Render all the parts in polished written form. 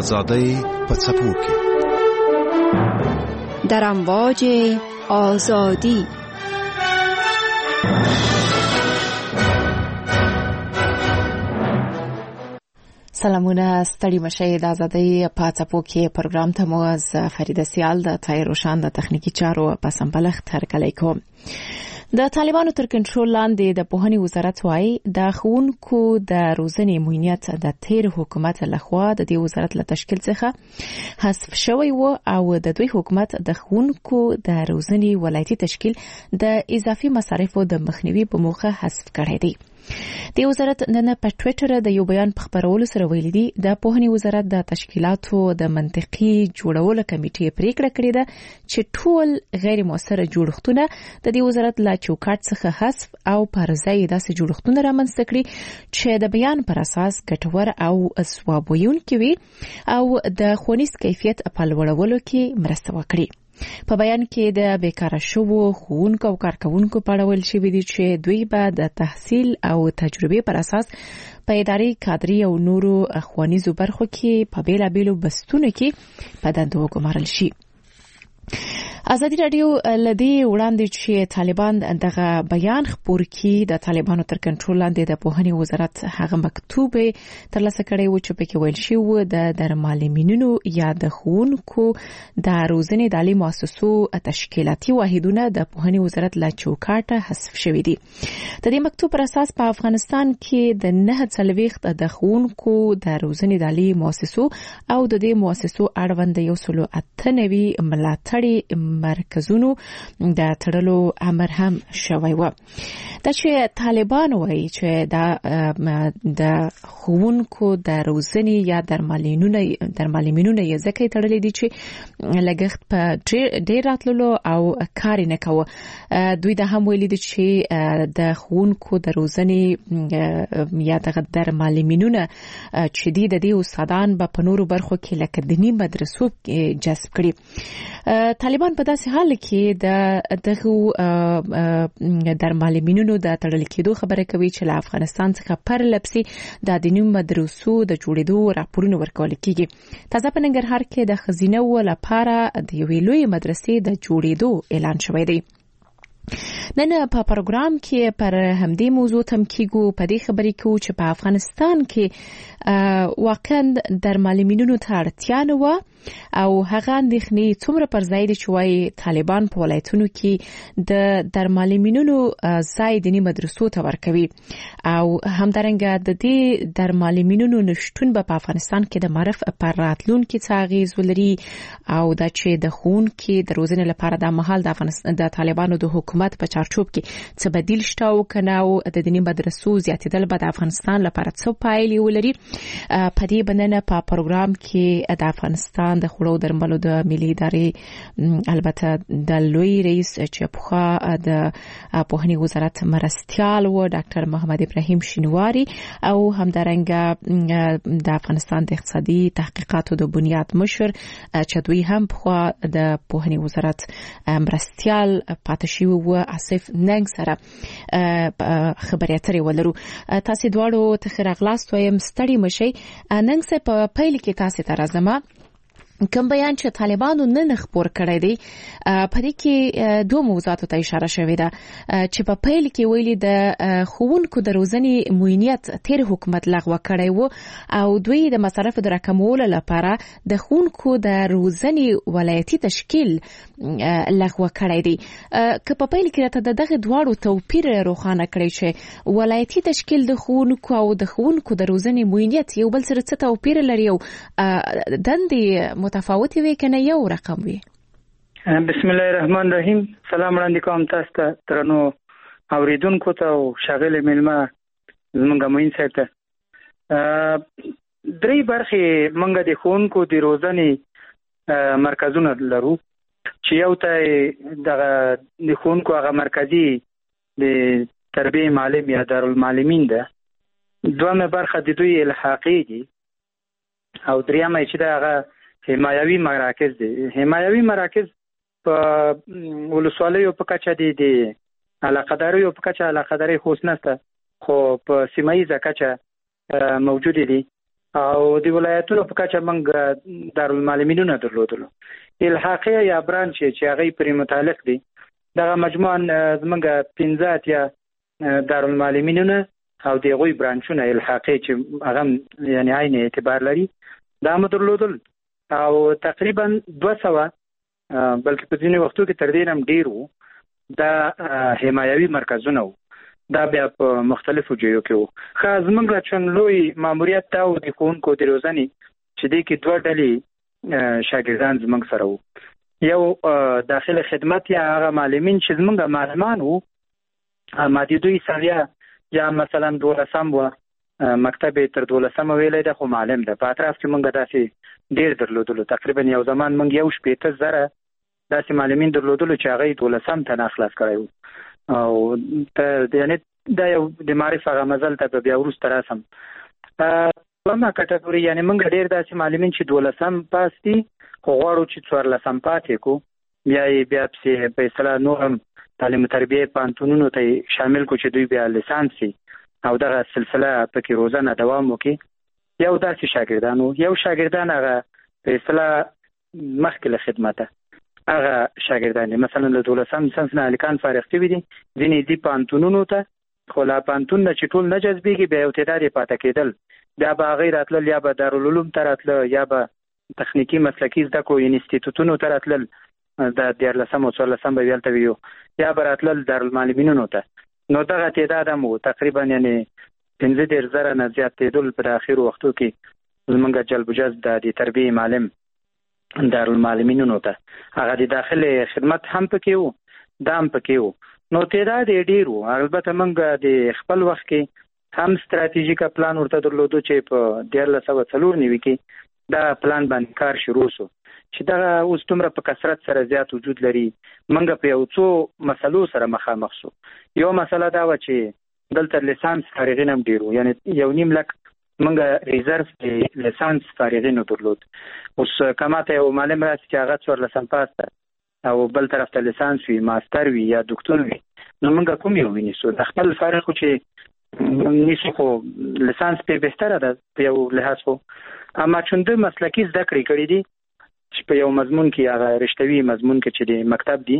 آزادی په څپو کې در امواج آزادی. سلامونه، ستړي مشئ. د آزادۍ په څپو کې پروګرام ته مو از فریده سیال د طاهر روشان د تخنیکی چارو په سمبلښت هرکلی کوم. د طالبانو تر کنټرول لاندې د پوهنې وزارت وايي د ښوونکو د روزنې معینیت د تیر حکومت لخوا د دې وزارت له تشکیل څخه حذف شوی و او د دوی حکومت د ښوونکو د روزنې ولایتي تشکیل د اضافي مصارفو د مخنیوي په موخه حذف کړی دی. د وزارت نن په ټوئیټر د یو بیان په خبرولو سره ویلي دي د پوهنې وزارت د تشکیلاتو د منطقي جوړولو کمیټې پریکړه کړې ده چې ټول غیر موثره جوړښتونه د دې وزارت له چوکاټ څخه حذف او پر ځای داسې جوړښتونه رامنځته کړي چې د بیان پر اساس ګټور او ثواب ویونکي وي او د ښوونیز کیفیت په لوړولو کې مرسته وکړي. په بیان کې د بیکاره شوو ښوونکو او کارکوونکو په اړه ویل شوي دي چې دوی به د تحصیل او تجربې پر اساس په اداري، کادري او نورو ښوونیزو برخو کې په بیلابیلو بستونو کې په دندو وګمارل شي. ازادي رادیو لدی وړاندې چې طالبان دغه بیان خپور کړي د طالبانو تر کنټرول لاندې د پوهنې وزارت هغه مکتوب ترلاسه کړی و چې پکې ویل شوی و د معلمینو یا د ښوونکو د روزنې د عالي مؤسسو تشکیلاتي واحدونه د پوهنې وزارت له چوکاټه حذف شوي دي. د دې مکتوب پر اساس په افغانستان کې د 49 د ښوونکو د روزنې د عالي مؤسسو او د دې مؤسسو اړوند 198 ملاتړي مرکزونو د تړلو امر هم شوی و. دا چې طالبان وایي چې د ښوونکو د روزنې یا درمالینونه یې ځکه تړلې دي چې لګښت په ډېر راتللو او کار نه کوي. دوی دا هم ویلي دي چې د ښوونکو د روزنې یا د درمالینونه چې د دې استادان په نورو برخو کې لکه دیني مدرسو جذب کړي. طالبان په داسې حال کې دغه درمالینونو د تړل کېدو خبره کوي چې له افغانستان څخه پر لپسي د دیني مدرسو د جوړېدو راپورونه ورکول کېږي. تازه په ننګرهار کې د خزینه لپاره د یوې لوی مدرسې د جوړېدو اعلان شوی دی. نن په پروګرام کې پر همدې موضوع تم کېږو. په دې خبرې کې چې په افغانستان کې واقعا درمالینونو ته اړتیا نه و او هغه اندېښنې څومره پر ځای دي چې وايي طالبان په ولایتونو کې د درمالینونو ځای دیني مدرسو ته ورکوي او همدارنګه د دې درمالینونو نشټون په افغانستان کې د معرف پر راتلونکي څه اغیز ولري او دا چې د ښوونکو د روزنې لپاره د مهال د افغانستان د طالبانو د حکومت په چارچوب کې څه بدیل شته او کنه او د دیني مدرسو زیاتېدل به د افغانستان لپاره څه پایلې ولري. په دې باندې په پروګرام کې د افغانستان د خوړو درملو د ملي ادارې البته د لوی رئیس چې په د پوهنې وزارت مرستيال و ډاکټر محمد ابراهیم شینواری او همدارنګه د افغانستان د اقتصادي تحقیقاتو د بنیاد مشر چې دوی هم په د پوهنې وزارت مرستيال پاتشي و اسف ننګ سره خبرې اترې ولرو. تاسو دواړو ته خیر اغلاست وایم. ستړي مشئ. نن څه په پیل کې تاسو ته راځم. کوم بیان چې طالبانو نن خبر کړی دی په دې کې دوه موضوعاتو ته اشاره شوې ده چې په پیل کې ویلي د ښوونکو د روزنې معینیت تیر حکومت لغوه کړی و او دوی د مصارفو د راکمولو لپاره د ښوونکو د روزنې ولایتي تشکیل لغوه کړی دی. که په پیل کې راته دغه دواړو توپیر روښانه کړی چې ولایتي تشکیل د ښوونکو او د ښوونکو د روزنې معینیت یو بل سره څه توپیر لري او دندې متفاوتې وي کنه یو رقم وي؟ بسم الله الرحمن الرحیم. سلام وړاندې کوم تاسو ته ترنو اوریدونکو ته او شاغل ملما زمونږ موین صاحب ته. درې برخې موږ د ښوونکو د روزنې مرکزونه لرو چې یو ته د ښوونکو هغه مرکزي د تربیه معلم یا دارالمعلمین ده. دویمه برخه د دوی الحاقي دي او دریمه چې دا هغه حمایوي مراکز دي. حمایوي مراکز په ولسوالیو په کچه دي علاقه‌داریو په کچه علاقه‌داري خوښ نشته خو په سیمایي کچه موجود دي او د ولایتونو په کچه موږ دارالمعلمینونه درلودلو. الحاقیه یا برانچ چې هغه پرې متعلق دي دغه مجموعاً زمونږ 15 یا دارالمعلمینونه او دغوی برانچونه الحاقیه چې هغه یعنی عین اعتبار لري دا مو درلودل او تقریبا 200 بلکې په ځینې وختو کې تر دې هم ډیر وو دا حمایوي مرکزونه وو. دا بیا په مختلفو ځایو کې وو. خاص موږ لا چون لوی ماموریت تا او د ښوونکو د روزنې چې دې کې 2 ډلې شاګردان زموږ سره وو. یو داخله خدمت یا هغه معلمین چې زموږ معلمان وو مادي دوی سویا یا مثلا 12 وو مکتب تر 12 ویلې ده خو معلم ده. په اطراف کې موږ داسې ډیر درلودلو. تقریبا یو زمان موږ یو 80,000 داسې معلمین درلودلو چې هغه 12 ته نه خلاص کړی او ته یعنی دا یو د معرفت هغه مزل ته بیا وروسته راسم. ما کټګوري یعنی موږ ډیر داسې معلمین چې 12 پاس دي خو غواړو چې 14 پاتې کو بیا په اصطلاح نورم تعلیم تربیه پانتونونو ته شامل کو چې دوی بیا لیسانسي او دغه سلسله پکې روزانه دوام وکړي. یو داسې شاګردانو یو شاګردان هغه په اصطلاح مخکې له خدمته هغه شاګردان مثلا له 12 سنس نه الکان فارغ شوي دي ځینې دي پانتونونو ته خو لا پانتون نه چې ټول نه جذبېږي بیا یو تعداد یې پاتې کېدل بیا به هغوی راتلل یا به دارالعلوم ته راتله یا به تخنیکي مسلکي زده کړو انسټیټوټونو ته راتلل د 14 او 14 به ویلته ویو یا به راتلل دارالمعلمینونو ته. نو دغه تعداد هم تقریبا یعنی 15,000 نه زیات کېدل په اخرو وختو کې زمونږ جلب جذب د تربیه معلم دارالمعلمینونو ته هغه د داخله خدمت هم پکې وو دا هم پکې وو. نو تعداد ډیر وو. البته موږ د خپل وخت کې هم ستراتیژیک پلان ورته درلودو چې په 1994 کې دا پلان باندې کار شروع شو چې دا اوس دومره په کثرت سره زیات وجود لري. موږ په یو څو مسلو سره مخامخ شو. یو مسله دا و چې دلته لیسانس فارغین هم ډیرو یعنی 1.5 لک موږ ریزرف لیسانس فارغین درلود. اوس کماته یو معلم راسي چې هغه 14 پاس او بل طرف ته لیسانس وي ماستر وي یا ډاکټر وي نو موږ کوم یو وینیسو د خپل فارغ چې نیسو خو لیسانس په بهتره ده په یو لحاظ خو اما چونده مسلکی زده کړې کړې دي چې په یو مضمون کې هغه رښتوي مضمون کې چې د مکتب دی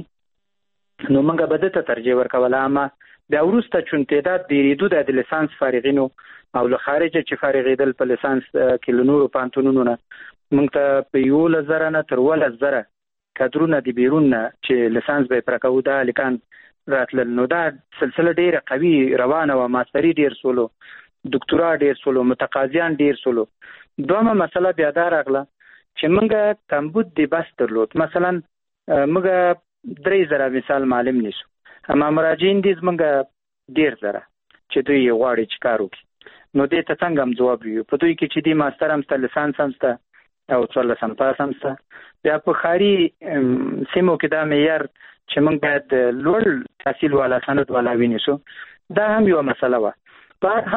نو موږ به ته ترجیح ورکوله. اما بیا وروسته چون تعداد ډېرېدو د لیسانس فارغینو او له خارجه چې فارغېدل په لیسانس کې له نورو پوهنتونونو نه موږ ته په 11,000 نه تر 12,000 کادرونه د بیرون نه چې لیسانس به پرکو دا لیکان راتلل. نو دا سلسله ډېره قوي روانه وه. ماستري ډېر سولو دکتورا ډېر سولو متقاضیان ډېر سولو. دومره مسله بیا دا راغله چې موږ کمبود د بس درلود. مثلا موږ 3,000 مثال معلم نیسو اما مراجعین دي موږ 1,000 چې دوی غواړي چې کار وکړي. نو دې ته څنګه هم جواب ویو په دوی کې چې دی ماستر هم سته لیسانس هم سته او 14 پاس هم سته. بیا په ښاري سیمو کې دا معیار چې موږ باید لوړ تحصیل والا سند والا ونیسو دا هم یو مسله وه. په هر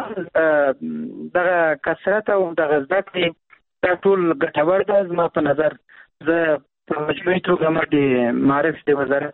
حال دغه کثرت او دغه زده کړې دا ټول ګټور ده. زما په نظر زه په مجموعي توګه د معارف د وزارت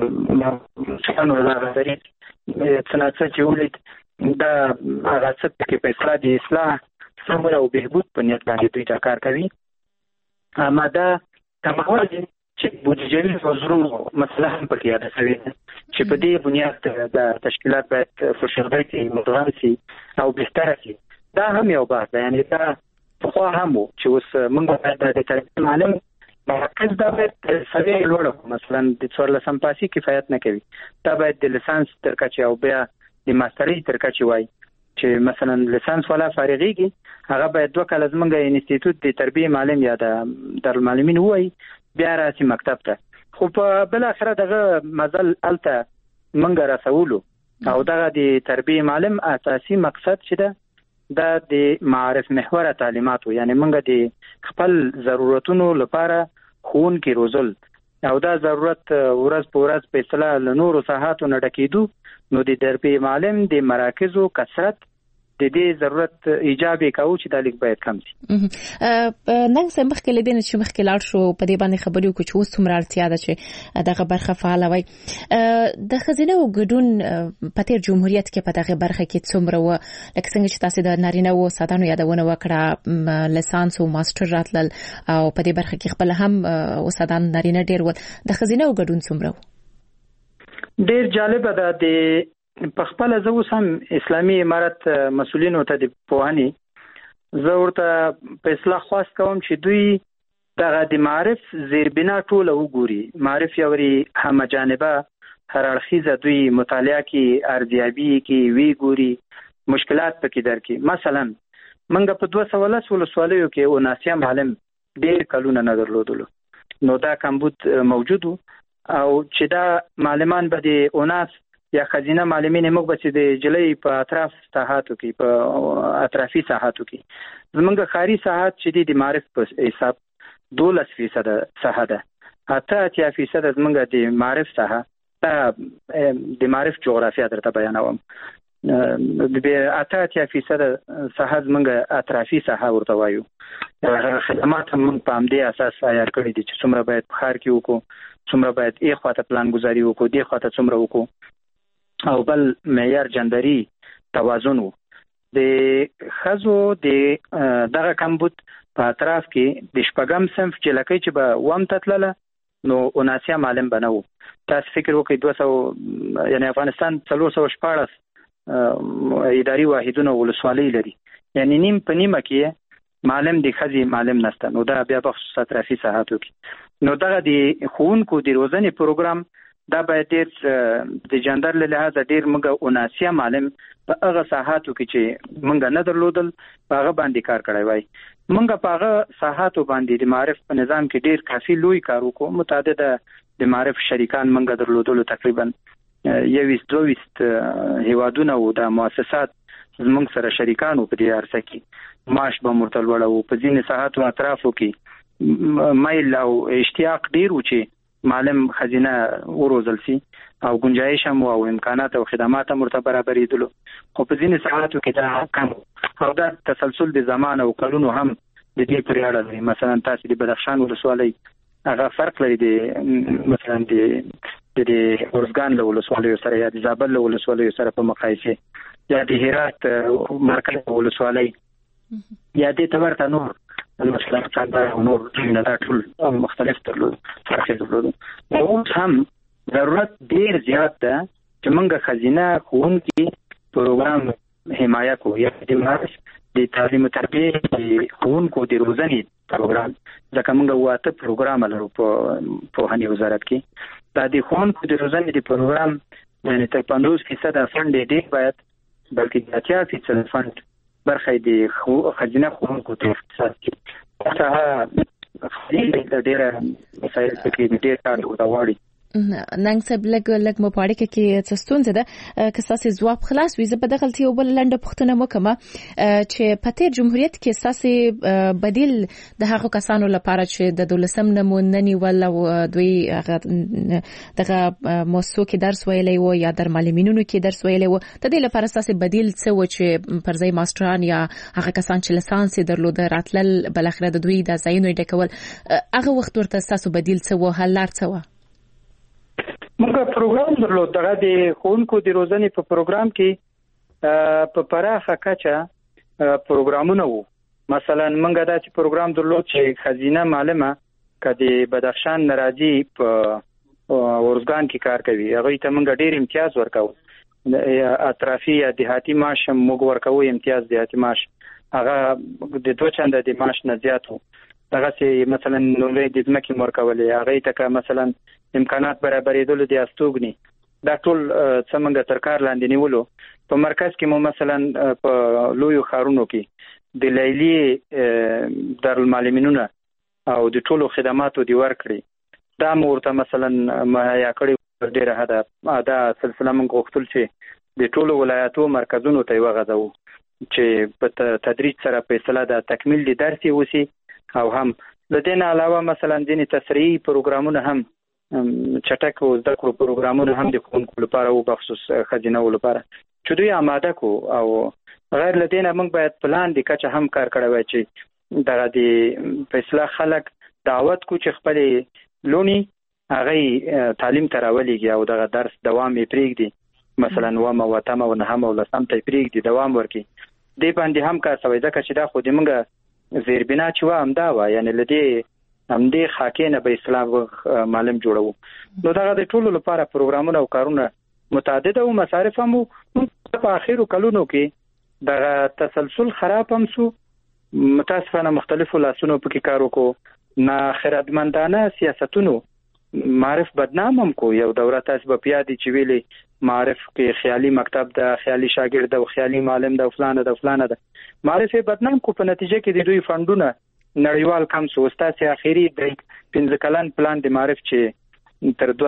کې وزارتداري څه چې ولید دا هغه څه کې په اصلاح د اصلاح سمون او بهبود په نیت باندې دوی دا کار کوي. اما دا تمهور دي چې بودیجوي وزرونو مسله هم پکې یاده شوې ده چې په دې بنیاد د تشکیلات باید فشرده کړي مدغم شي او بهتره شي. دا هم یو بحث ده. یعنی دا پخوا هم و چې اوس موږ باید د تربیې معلم مرکز دا باید سویه لوړه کړو. مثلا د 14 پاسي کفایت نه کوي. دا باید د لیسانس تر کچې او بیا د ماسترۍ تر کچې وای چې مثلا لیسانس والا فارغېږي هغه باید 2 کاله زموږ انسټیټوټ د تربیې معلم یا د دارالمعلمین وای بیا راسي مکتب ته. خو په بل اخره دغه مزل الته منګه رسولو او دغه د تربیې معلم اساسي مقصد چې ده دا د معارف محور تعلیماتو یعنی منګه د خپل ضرورتونو لپاره ښوونکي روزل او دا ضرورت ورځ په ورځ په اصطلاح له نورو ساحاتو نه ډکېدو. نو د تربیې معلم د مراکزو کثرت د دې ضرورت ایجاب کوي چې د لیک باید کم شي. نن سم مخکې لیدل چې مخکې لاړ شو په دې باندې خبرې وکړو چې اوس څومره اړتیا ده چې دغه برخه فعال وي. د خزینه او ګډون په تیر جمهوریت کې په دغه برخه کې څومره و، لکه څنګه چې تاسو د نارینه او ساتانو یادونه وکړه، لیسانس او ماستر راتلل او په دې برخه کې خپل هم وسادان نارینه ډیر ول، د خزینه او ګډون څومره و؟ ډیر جالب ده. د په خپل زه اوس هم اسلامي امارت مسؤلینو ته د پوهنې زه ورته په اصلاح خواست کوم چې دوی دغه د معرف زیربنا ټوله وګوري. معرف یوري همه جانبه هر اړخیزه دوی مطالعه کې ارزیابي کې وی ګوري، مشکلات پکې درکې. مثلا منګه په 210 ولسوالیو کې 79 معلم ډیر کلونه نه درلودلو، نو دا کمبود موجود او چې دا معلمان به د 19 یا خزینه معلمین موږ به چې د جلۍ په اطراف ساحاتو کې په اطرافي ساحاتو کې زمونږ خاري ساحات چې د معرف په حساب 12% ساحه ده، 8% زمونږ د معرف ساحه د معرف جغرافیا درته بیانوم. د 8% ساحه زمونږ اطرافي ساحه ورته وایو. خدمات هم په همدې اساس عیار کړي دي چې څومره باید په ښار کې وکړو، څومره باید ای خواته پلان گذاري وکړو، دی خواته څومره وکړو، او بل معیار جندري توازن وو. د خزو د دغه کمبود په اطراف کې د شپږم صنف چې لکه چې به وم تتلله نو 79 معلم بنو. تاسو فکر وکړئ 200 یعنی افغانستان 414 اداري واحدونه ولسوالۍ لري، یعنی نیم په نیمه کې معلم د خزي معلم نشته، نو دا بیا بخصوص اطرافي ساحاتو کې. نو دغه د ښوونکو د روزنې پروګرام دا باید ډیر د جندر له لحاظه ډیر موږ 79 معلم په هغه ساحاتو کې چې موږ نه درلودل په هغه باندې کار کړی وای. موږ په هغه ساحاتو باندې د معرف په نظام کې ډیر کافي لوی کار وکړو. متعدد د معرف شریکان موږ درلودل، تقریبا 22 هیوادونه او د مؤسسات زموږ سره شریکانو په دې عرصه کې معاش به مرتل وړو. په ځینې ساحاتو اطرافو کې مایل او اشتیاق ډیر و چې معلم خزینه وروزل سي او گنجائش هم او امکانات او خدمات هم ورته برابرېدلو، خو په ځینې ساحاتو کې دا کم او دا تسلسل د زمان او کلونو هم د دې پورې اړه لري. مثلا تاسو د بدخشان ولسوالۍ هغه فرق لري د مثلا د اورزګان له ولسوالیو سره یا د زابل له ولسوالیو سره په مقایسه، یا د هرات مرکز ولسوالۍ یا د تورته نور مثلا څنګه نور نه ټول مختلف فرق درلود. اوس هم ضرورت ډیر زیات ده چې موږ خزینه ښوونکي پروګرام حمایه کوو، یا د معرف د تعلیم او تربیه ښوونکو د روزنې پروګرام، ځکه موږ واته پروګرام لرو په پوهنې وزارت کې. دا د ښوونکو د روزنې د پروګرام یعنی تر 50% فند دی باید، بلکې 80% فند برخه د خزینه ښوونکو ته اختصاص کړي. دا خزینه ډیره مسایل کې ډیر کار وغواړي. نن سب لګ مو پاړه کې څه ستونزه ده که تاسو ځواب خلاص وي. زه په دغه غلطي او بل لنډه پوښتنه وکم چې په تیر جمهوریت کې تاسو بدیل د هغو کسانو لپاره چې د 12 نمونني ول او دوی دغه موسسو کې درس ویلي وو یا در معلمینونو کې درس ویلي وو، د دې لپاره تاسو بدیل څه و چې پر ځای ماستران یا هغه کسان چې لیسانس درلوده راتلل بل اخر د دوی د ځایونو ډکول، هغه وخت ورته تاسو بدیل څه و، حل لار څه و؟ موږ پروګرام درلود. دغه د ښوونکو د روزنې په پروګرام کې په پراخه کچه پروګرامونه وو. مثلا موږ دا چې پروګرام درلود چې خزینه معلمه کدي بدخشان ناراضي په اورزګان کې کار کوي، هغه ته موږ ډیر امتیاز ورکاو. اطرافي یا دیهاتي معاش موږ ورکاو، امتیاز دیهاتي معاش هغه د 2 چنده د معاش نه زیات وو. دغه چې مثلا نوې د ځمکې مرکولې هغه ته مثلا امکانات برابرېدل د استوګني، دا ټول څنګه تر کار لاندې نیولو. په مرکز کې مو مثلا په لویو ښارونو کې د لیلی دارالمعلمینونه او د ټولو خدماتو دی ورکړي، دا ورته مثلا مهیا کړي ډیره هدا دا سلسله موږ غوښتل چې د ټولو ولایتو مرکزونو ته وغځو چې په تدریج سره په اصطلاح د تکمیل د درسي وسی، او هم لدین علاوه مثلا ځینې تسریعي پروګرامونه هم چټک او زده کړو پروګرامونه هم د ښوونکو لپاره او بخصوص خزینه لپاره چې دوی آماده کو او غیر لدینه موږ باید پلان د کچه هم کار کړی وای چې دغه د فیصله خلک دعوت کو چې خپل لونی هغه تعلیم تراولېږي او دغه درس دوام یې پرېږدي، مثلا ومه وتمه و نهمه و لسم ته پرېږدي، دوام ورکړي. دې باندې هم کار شوی ځکه چې دا خو د موږ زیربنا چې وه همدا وه، یعنې له همدې خاکې نه به اسلام معلم جوړوو. نو دغه د ټولو لپاره پروګرامونه او کارونه متعدد او مصارف هم په آخرو کلونو کې دغه تسلسل خراب هم سو، متاسفانه مختلفو لاسونو پکې کار وکړو، نه خیراتمندانه سیاستونو معرف بدنام هم کو. یو دوره تاسو به پیادي چې ویلي معرف کې خیالي مکتب د خیالي شاګرد او خیالي معلم د فلانه ده معرف بدنام کو. په نتیجه کې د دوی فندونه نړیوال کم سو. استاد اخیری د 15 کلن پلان د معرف چې تر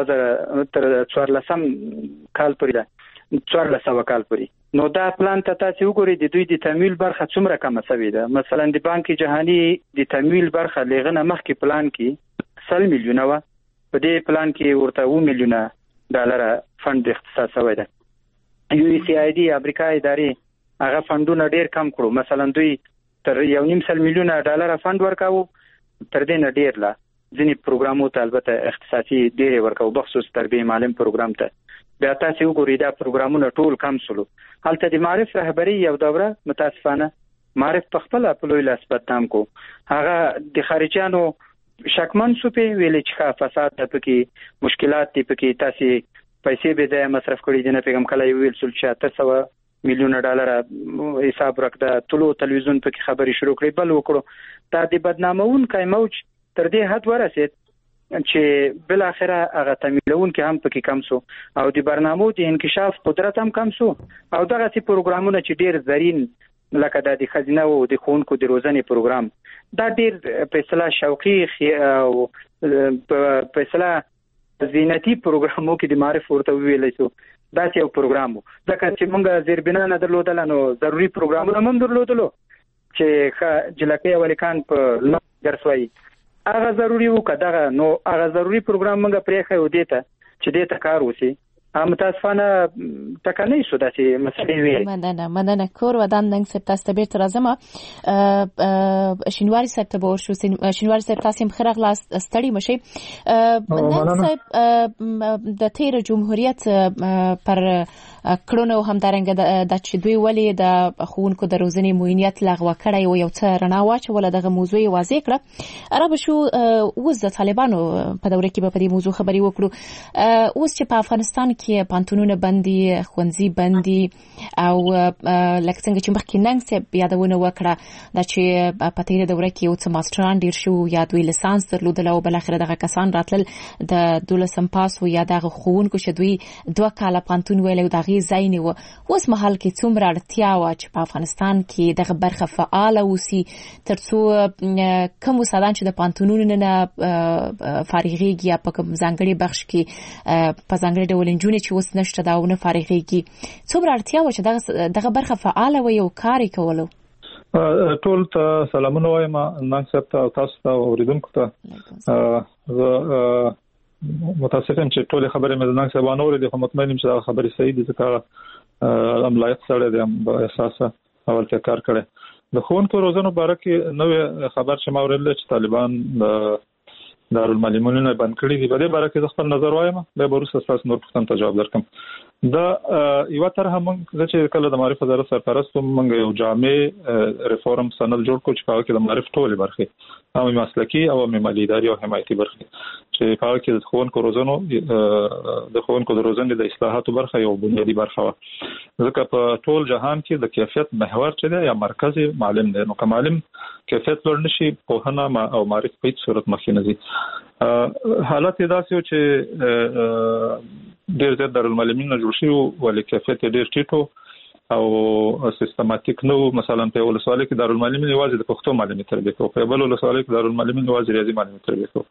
2014 کال پورې ده، 1400 کال پورې. نو دا پلان ته تاسو وګورئ د دوی د تمویل برخه څومره کم شوې ده. مثلا د بانک جهانی د تمویل برخه لغنه مخکې پلان کې 100 میلیونه و، په دې پلان کې ورته 2 میلیونه ډالر فند اختصاص شوی ده. USAID امریکا ادارې هغه فندونه ډیر کم کړو. مثلا دوی تر 1.5 میلیونه ډالر فند ورکاو، تر دې نه ډیر لا ځینې پروګرامو ته البته اختصاصي ډیر ورکاو، بخصوص تربیه معلم پروګرام ته. بیا تاسو وګورئ دا پروګرامونه ټول کم سلو. هلته د معرف رهبری یو دوره متاسفانه معرف په خپل په لوی لاس بدنام کو. هغه د خارجانو شکمن سو په ویلې چې فساد پکې مشکلات دي، پکې تاسو پیسې به ځای مصرف کړی دي. نه پیغام کله ویل سل 700 میلیونه ډالر حساب راکړه، ټولو تلویزیون پکې خبري شروع کړې، بل وکړو. دا د بدنامون کای موج تر دې حد ورسید چې بل اخره هغه تمویلون کې هم پکې کم سو او د برنامو د انکشاف قدرت هم کم سو. او دغه سي پروګرامونه چې ډیر زرین لکه د خزینه او د خونکو د روزنې پروګرام، دا ډیر فیصله شوقي او فیصله زینتی پروګرامو کې د معرف ورته ویلې شو. دا یو پروګرام و ځکه چې موږ زیربنا نه درلودل، نو ضروري پروګرامونه هم درلودلو چې جلکې ولیکان په درسوي هغه ضروري و کداغه. نو هغه ضروري پروګرام موږ پرې خو دیته چې دیته کار وسی. متاسفانه تکنه شو داسې مسئله وی. مننه کور ودان نن سبت استبیر تر ازمه شینواری سبت بور شو. شینواری سبت تاسو خرغ لاس استړی مشي. نن سب د تیر جمهوریت پر کړونو هم درنګ د چې دوی ولې د خونکو د روزنې موینیت لغوه کړی او یو څه رڼا واچوله دغه موضوع واضح کړه. عرب شو اوس د طالبانو په دوره کې په دې موضوع خبري وکړو. اوس چې په افغانستان کې پانتونونه بندي، خوندزي بندي او لکه څنګه چې مخکې ننګ سب یادونه وکړه دا چې په تیر دوره کې یو څه ماستران ډیر شو یا دوی لیسانس درلودل او بل اخر دغه کسان راتل د 12 پاس او یا دغه خونکو چې دوی 2 کاله پانتون ویل او دغه ځای نه و. اوس مهال کې څومره اړتیا و چې په افغانستان کې دغه برخه فعال اوسي ترڅو کوم وسادان چې د پانتونونو نه فارغيږي یا په کوم ځانګړي بخش کې په ځانګړي ډول انجونې چې اوس نشته دا ونه فارغيږي، څومره اړتیا و چې دغه برخه فعال وي او کار کولو. ټول ته سلامونه وایم نن سبت تاسو ته اوریدونکو ته. متاسفم چې ټول خبرې مې نن سبا نور دي، خو مطمئن یم چې دا خبرې صحیح دي ځکه املایت سره د اساسه اول ته کار کړي. د خونکو روزنو باره کې نوې خبر چې ما اوریدل چې طالبان دارالمعلمین نه بند کړی دي. په دې باره کې خپل نظر وایم، به وروسته تاسو نور پوښتنه ته جواب درکم. دا یو تر هم چې کله د معرفت وزارت سرپرست موږ یو جامع ریفورم سند جوړ کړ چې په کې د معرفت ټولې برخې هم مسلکی او مالي اداري او حمایتي برخې چې په کې د خونکو روزنو د خونکو د روزنې د اصلاحاتو برخه یو بنیادی برخه و. ځکه په ټول جهان کې د کیفیت محور چې دی یا مرکزی معلم دی، نو که معلم کیفیت لوړ نشي پوهنه او معرفت په هیڅ صورت مخکې نه ځي. حالت داسې و چې ډېر زیات دارالمعلمین جوړ شي ولې کیفیت ډېر ټیټ او سیستماتیک نو. مثلا په ولسوالۍ کې دارالمعلمین یوازې د پښتو معلمي تربیه کوي، په بل ولسوالۍ کې دارالمعلمین یوازې ریاضي معلمي تربیه کوي.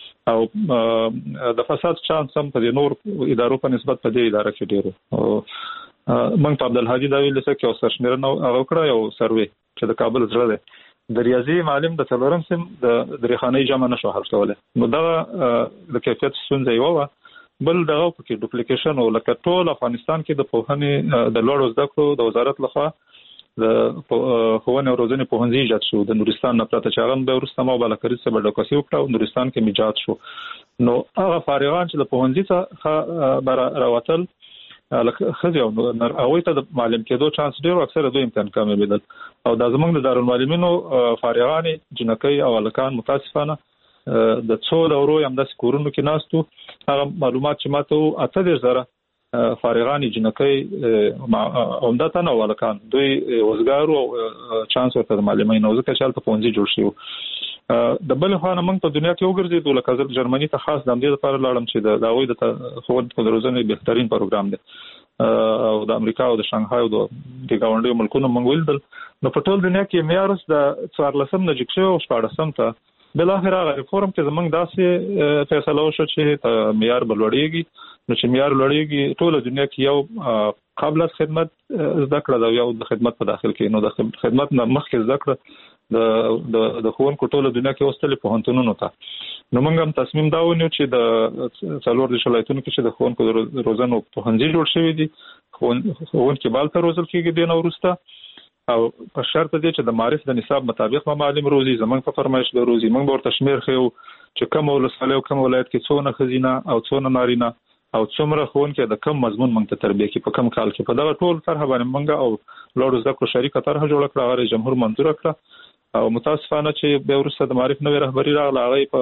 او د فساد چانس هم په نور ادارو په نسبت په دې اداره کې ډېر. موږ په عبدالحاجی دا ویل چې یو سرشمیرنه هغه کړه، یو سروې چې د کابل زړه دی د ریاضي معلم د څلورم سم د درخانۍ جمع نشو حل کولای. نو دا د کیفیت ستونزه یو و. بل دغه کې ډوپلیکیشن او لکه ټول افغانستان کې د پوهنې د لوړو زده کړو د وزارت لخوا د ښوونې او روزنې پوهنځي ایجاد شو د نورستان نه پرته چې هغه به وروسته ما بالاکري څخه ډوکاسي وکړه نورستان کې ایجاد شو نو هغه فارغان چې د پوهنځي څخه راوتل لکه خځه او هغه ته د معلم کېدو چانس ډیر اکثره دوی امکان کم لیدل او د زمنګ د دارالمعلمینو فارغان جنکۍ او الکان متاسفانه د څو دورو هم د کورونو کې ناستو هغه معلومات چې ماته اته زره فارغان جنکۍ عمدتاً او الکان دوی وزګارو او چانس ورته د معلمینو ځکه چې په پونځي جوړ شي د بل خانه موږ په دنیا کې وګرځیدو لکه ځل جرمني ته خاص د دې لپاره لاړم چې د داوی د ښوونې په روزنې بهترین پروګرام دی او د امریکا او د شانګهای او د ګاونډي ملکونو موږ ولیدل نو په ټول دنیا کې معیار د 14 نه جګ شو او 14 ته بل اخر هغه ریفورم کې زمونږ داسې فیصله وشو چې معیار بلوړیږي نو چې معیار لوړیږي ټول دنیا کې یو قبل از خدمت زده کړه دا یو د خدمت په داخل کې نو د خدمت نه مخکې زده کړه د ښوونکو ټول دنیا کې وستل په هنتونو ته نو موږ هم تصمیم دا ونیو چې د څلور د شلایتونو کې چې د ښوونکو د روزنو په هنځي جوړ شوی دي ښوونکي بالته روزل کېږي د نو ورسته او په شرط دی چې د معرف د نصاب مطابق معلم روزي زمونږ په فرمایش د روزي موږ ورته شمیر خو چې کوم ولسوالی او کوم ولایت کې څونه خزینه او څونه نارینه او څومره ښوونکي د کوم مضمون موږ ته تربیه کې په کوم کال کې په دغه ټول طرح باندې موږ او لوړ زده کړو شریکه طرح جوړ کړه غیر جمهور منظور کړه او متاسفانه چې به ورسره د معرف نوې رهبری راغله هغه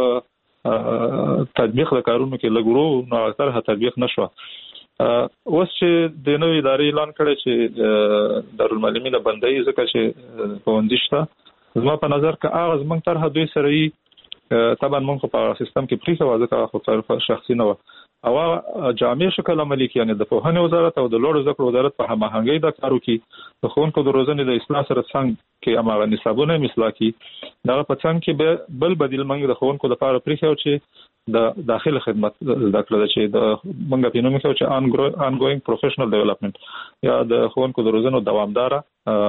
په تطبیق د کارونو کې لګورو نو طرح تطبیق نشو اوس چې د نوې ادارې اعلان کړی چې دارالمعلمین بندي ځکه چې پوهنځي شته زما په نظر کې هغه زمونږ طرح دوی سره یې طبعا موږ په سیستم کې پریښه وځه خو طرف شخصي نه و او جامع شکل عملي کې یعنی د پوهنې وزارت او د لوړو زده کړو وزارت په هماهنګۍ د کارو کې د ښوونکو د روزنې د اصلاح سره څنګه کې اماغه نصابونه مثلا کې دغه په څنګه کې بل بدیل موږ د ښوونکو لپاره پریښه چې د داخله خدمت زده کړل چې د موږ په نوم کې چې ongoing professional development یا د ښوونکو د روزنو دوامدار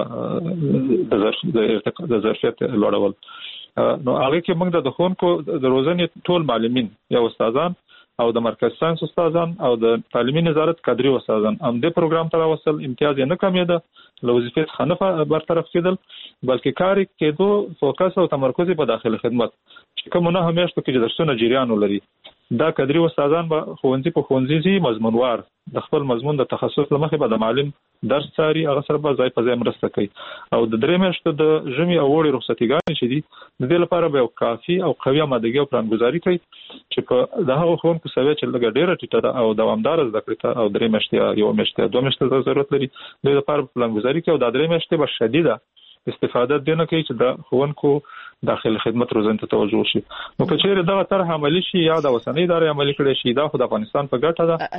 د ظرفیت لوړول نو هغه کې موږ د ښوونکو د روزنې ټول معلمین یا استادان او د مرکز ساينس استادان او د تعلیمي نظارت کادري استادان هم د پروګرام ته وصل امتیاز نه کمیده لوظیفه خنفه برطرف کېدل بلکې کار کېدو فوکس او تمرکز په داخله خدمت چې کوم نه همیشه کې درسونه جریان ولري دا کادري استادان به ښوونځي په ښوونځي مضمونوار د خپل مضمون د تخصص لمخې به د معلم درس څاري هغه سره به ځای په ځای مرسته کوي او د درې میاشتو د ژمي او وړي رخصتیګانې چې دي د دې لپاره به یو کافي او قوي آمادګي او پلانګذاري کوي چې په دغه ښوونکو سوي چې لږ ډیره ټیټه او دوامدار زده کړې او درې میاشتې یو میاشتې دوه میاشتې ضرورت لري د لپاره پلانګذاري کوي او د درې میاشتې به شدیده استفاده دینه کوي چې د ښوونکو داخل خدمت روزنه ته توجه شي نو که چیرې دا طرح عملی شي یا د وسنۍ ادارې عملی کړي شي دا خو د افغانستان په ګټه ده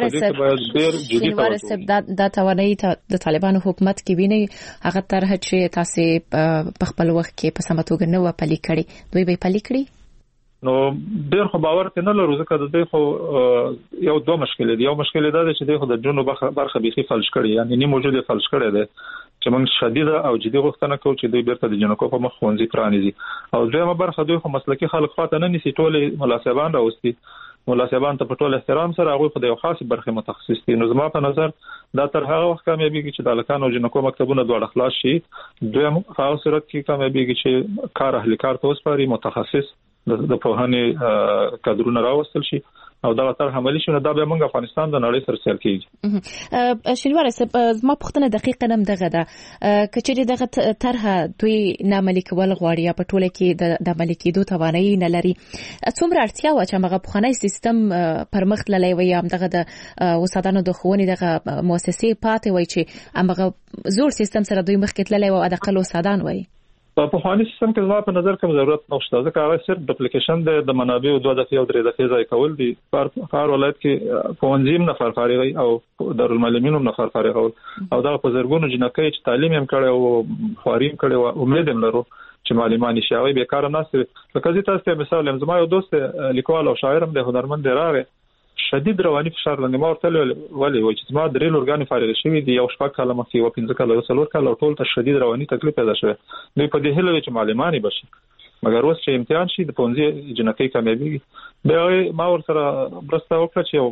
شینوار صاحب دا توانایي د طالبانو حکومت کې ویني هغه طرح چې تاسو په خپل وخت کې په سمتوګ نه و پلي کړي دوی به پلي کړي نو ډېر خو باور ته نه لرو ځکه د دې خو یو دوه مشکل دي یو مشکل دا دی چې د خو د جنوب برخه بيخي فلش کړي یعنی نه موجوده فلش کړي ده چې موږ شدیده او جدي غوښتنه کوو چې دوی بیرته د جنکو په مخ ښوونځي پرانیزي او دویمه برخه دوی خو مسلکي خلک خاطر نه نسی ټول ملاسبان راوستي ملاسبان ته په ټول احترام سره هغه په یو خاص برخه متخصص دي نو زما په نظر دا تر هغه وخت کامیابیږي چې د الکان او جنکو مکتبونه دوه خلاص شي دویم هغه صورت کې کامیابیږي چې کار اهل کار ته وسپاري متخصص د پوهنې کادرونه راوستل شي او دا تر عملی شنه دا به موږ افغانستان د نړۍ سره سیال کیږي شینوار صاحب ما پوښتنه دقیقه نم دغه ده کچېری دغه طرحه دوی ناملیک ول غواړي یا په ټوله کې د ملکیدو توانایي نه لري څومره اړتیا و چې هغه بخښنۍ سیستم پرمخ للی وي هم دغه د وسادانو د ښوونې دغه مؤسسې پاتې وي چې هغه زوړ سیستم سره دوی مخکې تللی و د اقل وسادان وي په خواني سیستم کې زما په نظر کوم ضرورت نشته ځکه هغه صرف ډوپلیکیشن د منابع دوه دفعې او درې دفعې ځای کول دي هر ولایت کې پوهنځیم نفر فارغي او دارالمعلمین هم نفر فارغ او دا په زرګونو جنکۍ چې تعلیم هم کړي او خواریم کړي او امید هم لرو چې معلمان شي بیکاره نه سي لکه زه تاسو ته مثال هم زما یو دوست لیکوال او شاعر هم د هنرمند راغی شدید رواني فشار لاندې ما ورته ولې و چې ما درې لورګانې فارغ شوې دي یو شپږ کاله مخکې او 15 کاله څلور کاله ټول ته شدید رواني تکلیف پیدا شوه دوی په دې هله چې معلمانی بشي مګر اوس چې امتحان شي د پونځي جنکۍ کامیابی به ما ور سره برسته وکړه چې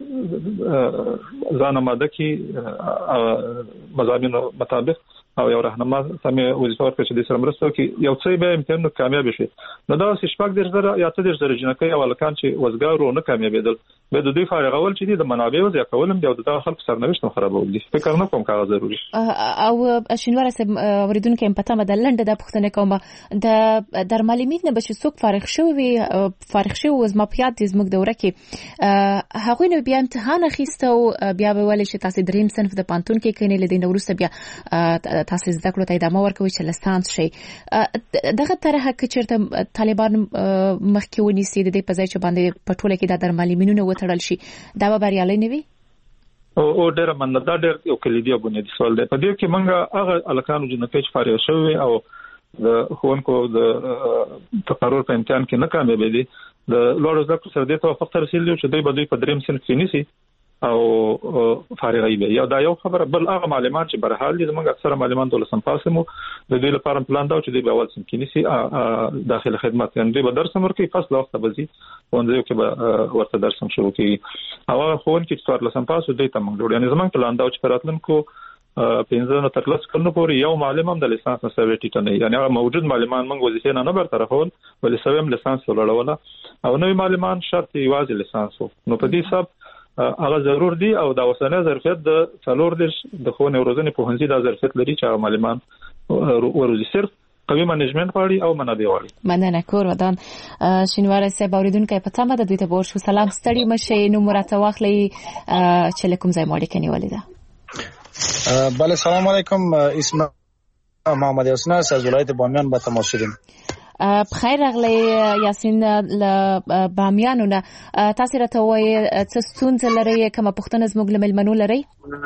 ځان آماده کی مضامین مطابق او یو راهنما سمې وظیفه ورکړي چې د سره مرسته کوي یو څه به امتحان کامیاب شي نو دا شپږ درجه یا 3 درجه جنکۍ او لکان چې وزګارو نه کامیابېدل به د دوی فارغول چې د منابع وځي کولم دی او د خلکو سرنوشت خرابول دي فکر نه کوم کار ضروري او شینواره سم اوریدونکو په تمه د لنډه د پښتنه کومه د درملمیت نه بچ څوک فارغ شوی وز ماپیات زموږ دوره کې هغه نو بیا امتحان اخیسته او بیا به ولې چې تاسو دریم صنف د پانتون کې کینې لیدین ورسته بیا تاسو زده کړو ته ادامه ورکوي چې لسانس شي دغه طرحه کې چیرته طالبان مخکې ونیسي د دې په ځای چې باندې پټوله کې د درملمینونه وتړل شي دا به بریالي نه وي او ډېر مننه دا ډېر یو کلیدي بنیادی سوال دی په دې کې موږ هغه الکانو جنکۍ فارغ شوی او د ښوونکو د تقرر په امتحان کې نه کامیابېدي د لوړ زده کړو سره د توافق تر رسیدلی چې دوی به دوی په دریم صنف کې نیسي او فارغي به یا دا یو خبره بل هغه معلومات چې برحال دي زموږ اکثره معلومات د لسم پاسمو د دې لپاره پلان دا چې دوی به اول صنف کې نیسي داخله خدمت یعنی دوی به درس ورکوي فصل وخت به زی ونځو کې به ورته درس هم شروع کوي او ښوونکي چې تر لسم پاسو دوی ته موږ جوړ یعنی زموږ پلان دا چې راتلونکو 15 تر لس کلونو پورې یو معلم هم د لیسانس نه سوي ټیټ نه یعنی هغه موجود معلمان موږ وظیفه نه برطرفول ولې سویم لیسانس ولړوله او نوې معلمان شرط یوازې لیسانس نو په دې حساب هغه ضرور دي او دا وسنه ظرفیت د څلور د خونه ورځنی په هنځي د ظرفیت لري چې معلمان ورزي صرف قوي منیجمنت غواړي او منابع غواړي مننه کور ودان شینواره سه باوریدونکو په تمه د دوی ته بور شو سلام ستړي مشه نو مرته واخلي چې لکم ځای ماړي کني ولیدا بله سلام علیکم اسم محمد یاسین از ولایت بامیان به تماس شدیم بخیر اغلی یاسین ل بامیانونه تاسو راته وایي څه ستونزه لري کومه پښتنه زموږ لملمنو لري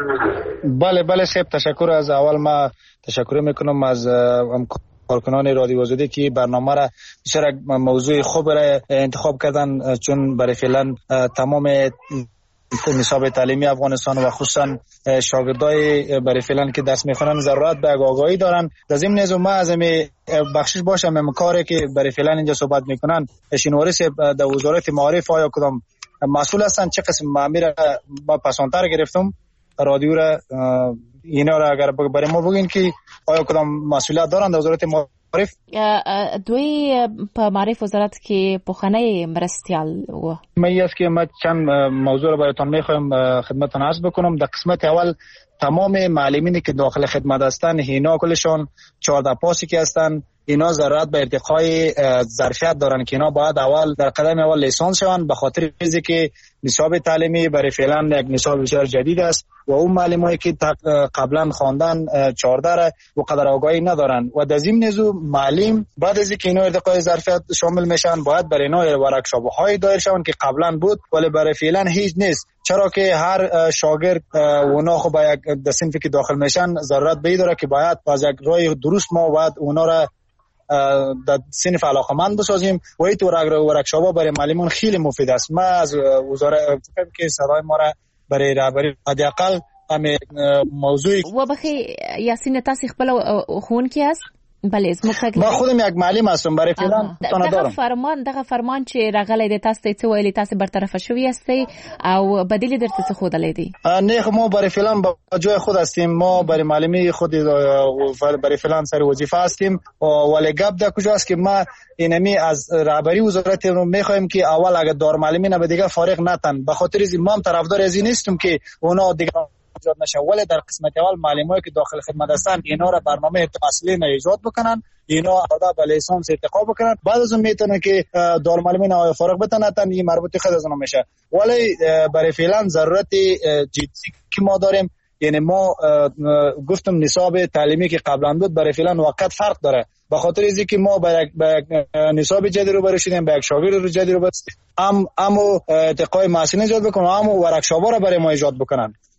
بله صاحب تشکر از اول ما تشکر میکنم از کارکنان رادیو آزادی که برنامه را بسیار موضوع خوب را انتخاب کردن چون برای فعلا تمام نصاب تعلیمی افغانستان و خصوصا شاگردای برای فعلا که درس میخونن ضرورت به آگاهی دارن در ضمن از ما از بخشش باشم کاری که برای فعلا اینجا صحبت میکنن شینواره در وزارت معارف آیا کدام مسئول هستن چه قسم معامل با پسانتر گرفتم رادیو را اینا را اگر برای ما بگین که آیا کدام مسئولیت دارن در وزارت معارف دوی په معرف وزارت کې پوخنه مرستیال و مې است که ما چند موضوع را براتون میخوایم خدمتتون عرض بکنم. در قسمت اول تمام معلمینی که داخل خدمت هستند اینا کلشون 14 پاسی که هستند اینا ضرورت به ارتقای ظرفیت دارن که اینا باید اول در قدم اول لیسانس شوند به خاطر چیزی که نصاب تعلیمی برای فعلا یک نصاب بسیار جدید است و اون معلمایی که قبلا خواندن 14 را و قدر آگاهی ندارن و در ضمن ازو معلم بعد از اینکه اینا ارتقای ظرفیت شامل میشن باید برای اینا ورکشاپ های دایر شون که قبلا بود ولی برای فعلا هیچ نیست چرا که هر شاگرد اونا خب با یک صنفی که داخل میشن ضرورت به داره که باید از یک راه درست ما باید اونا را در صنف علاقمند بسازیم و این طور ورکشاپ‌ها برای معلمان خیلی مفید است. ما از وزارت که صدای ما را برای رهبری حداقل همین موضوع و بخی یاسین تاسو خپل خونکی است بله زموږ ما خودم یک معلم هستم برای فعلا دغه فرمان چې راغلی دی تاسو ته ویلي تاسو برطرف شوی استئ او بدیل درته څه خود لیدي نه ما برای فعلا با جای خود هستیم ما برای معلمی خود برای فعلا سر وظیفه هستیم ولی گپ در کجاست که ما اینمی از رهبری وزارت رو میخوایم که اول اگه دار معلمین به دیگه فارغ نتن به خاطر از ما هم طرفدار از این نیستم که اونا دیگه ایجاد نشه ولی در قسمت اول معلمایی که داخل خدمت هستن اینا را برنامه تحصیلی ایجاد بکنن اینا آماده به لیسانس ارتقا بکنن بعد از اون میتونه که دار معلمین فارغ بتونن این مربوط خود از اونها میشه ولی برای فعلا ضرورت جدی که ما داریم یعنی ما گفتم نصاب تعلیمی که قبلا بود برای فعلا وقت فرق داره به خاطر از اینکه ما به نصاب جدید رو برای شدیم به یک شاگرد رو جدید رو برسیم امو ارتقای محصولین ایجاد بکنن امو ورکشاپ‌ها رو برای ما ایجاد بکنن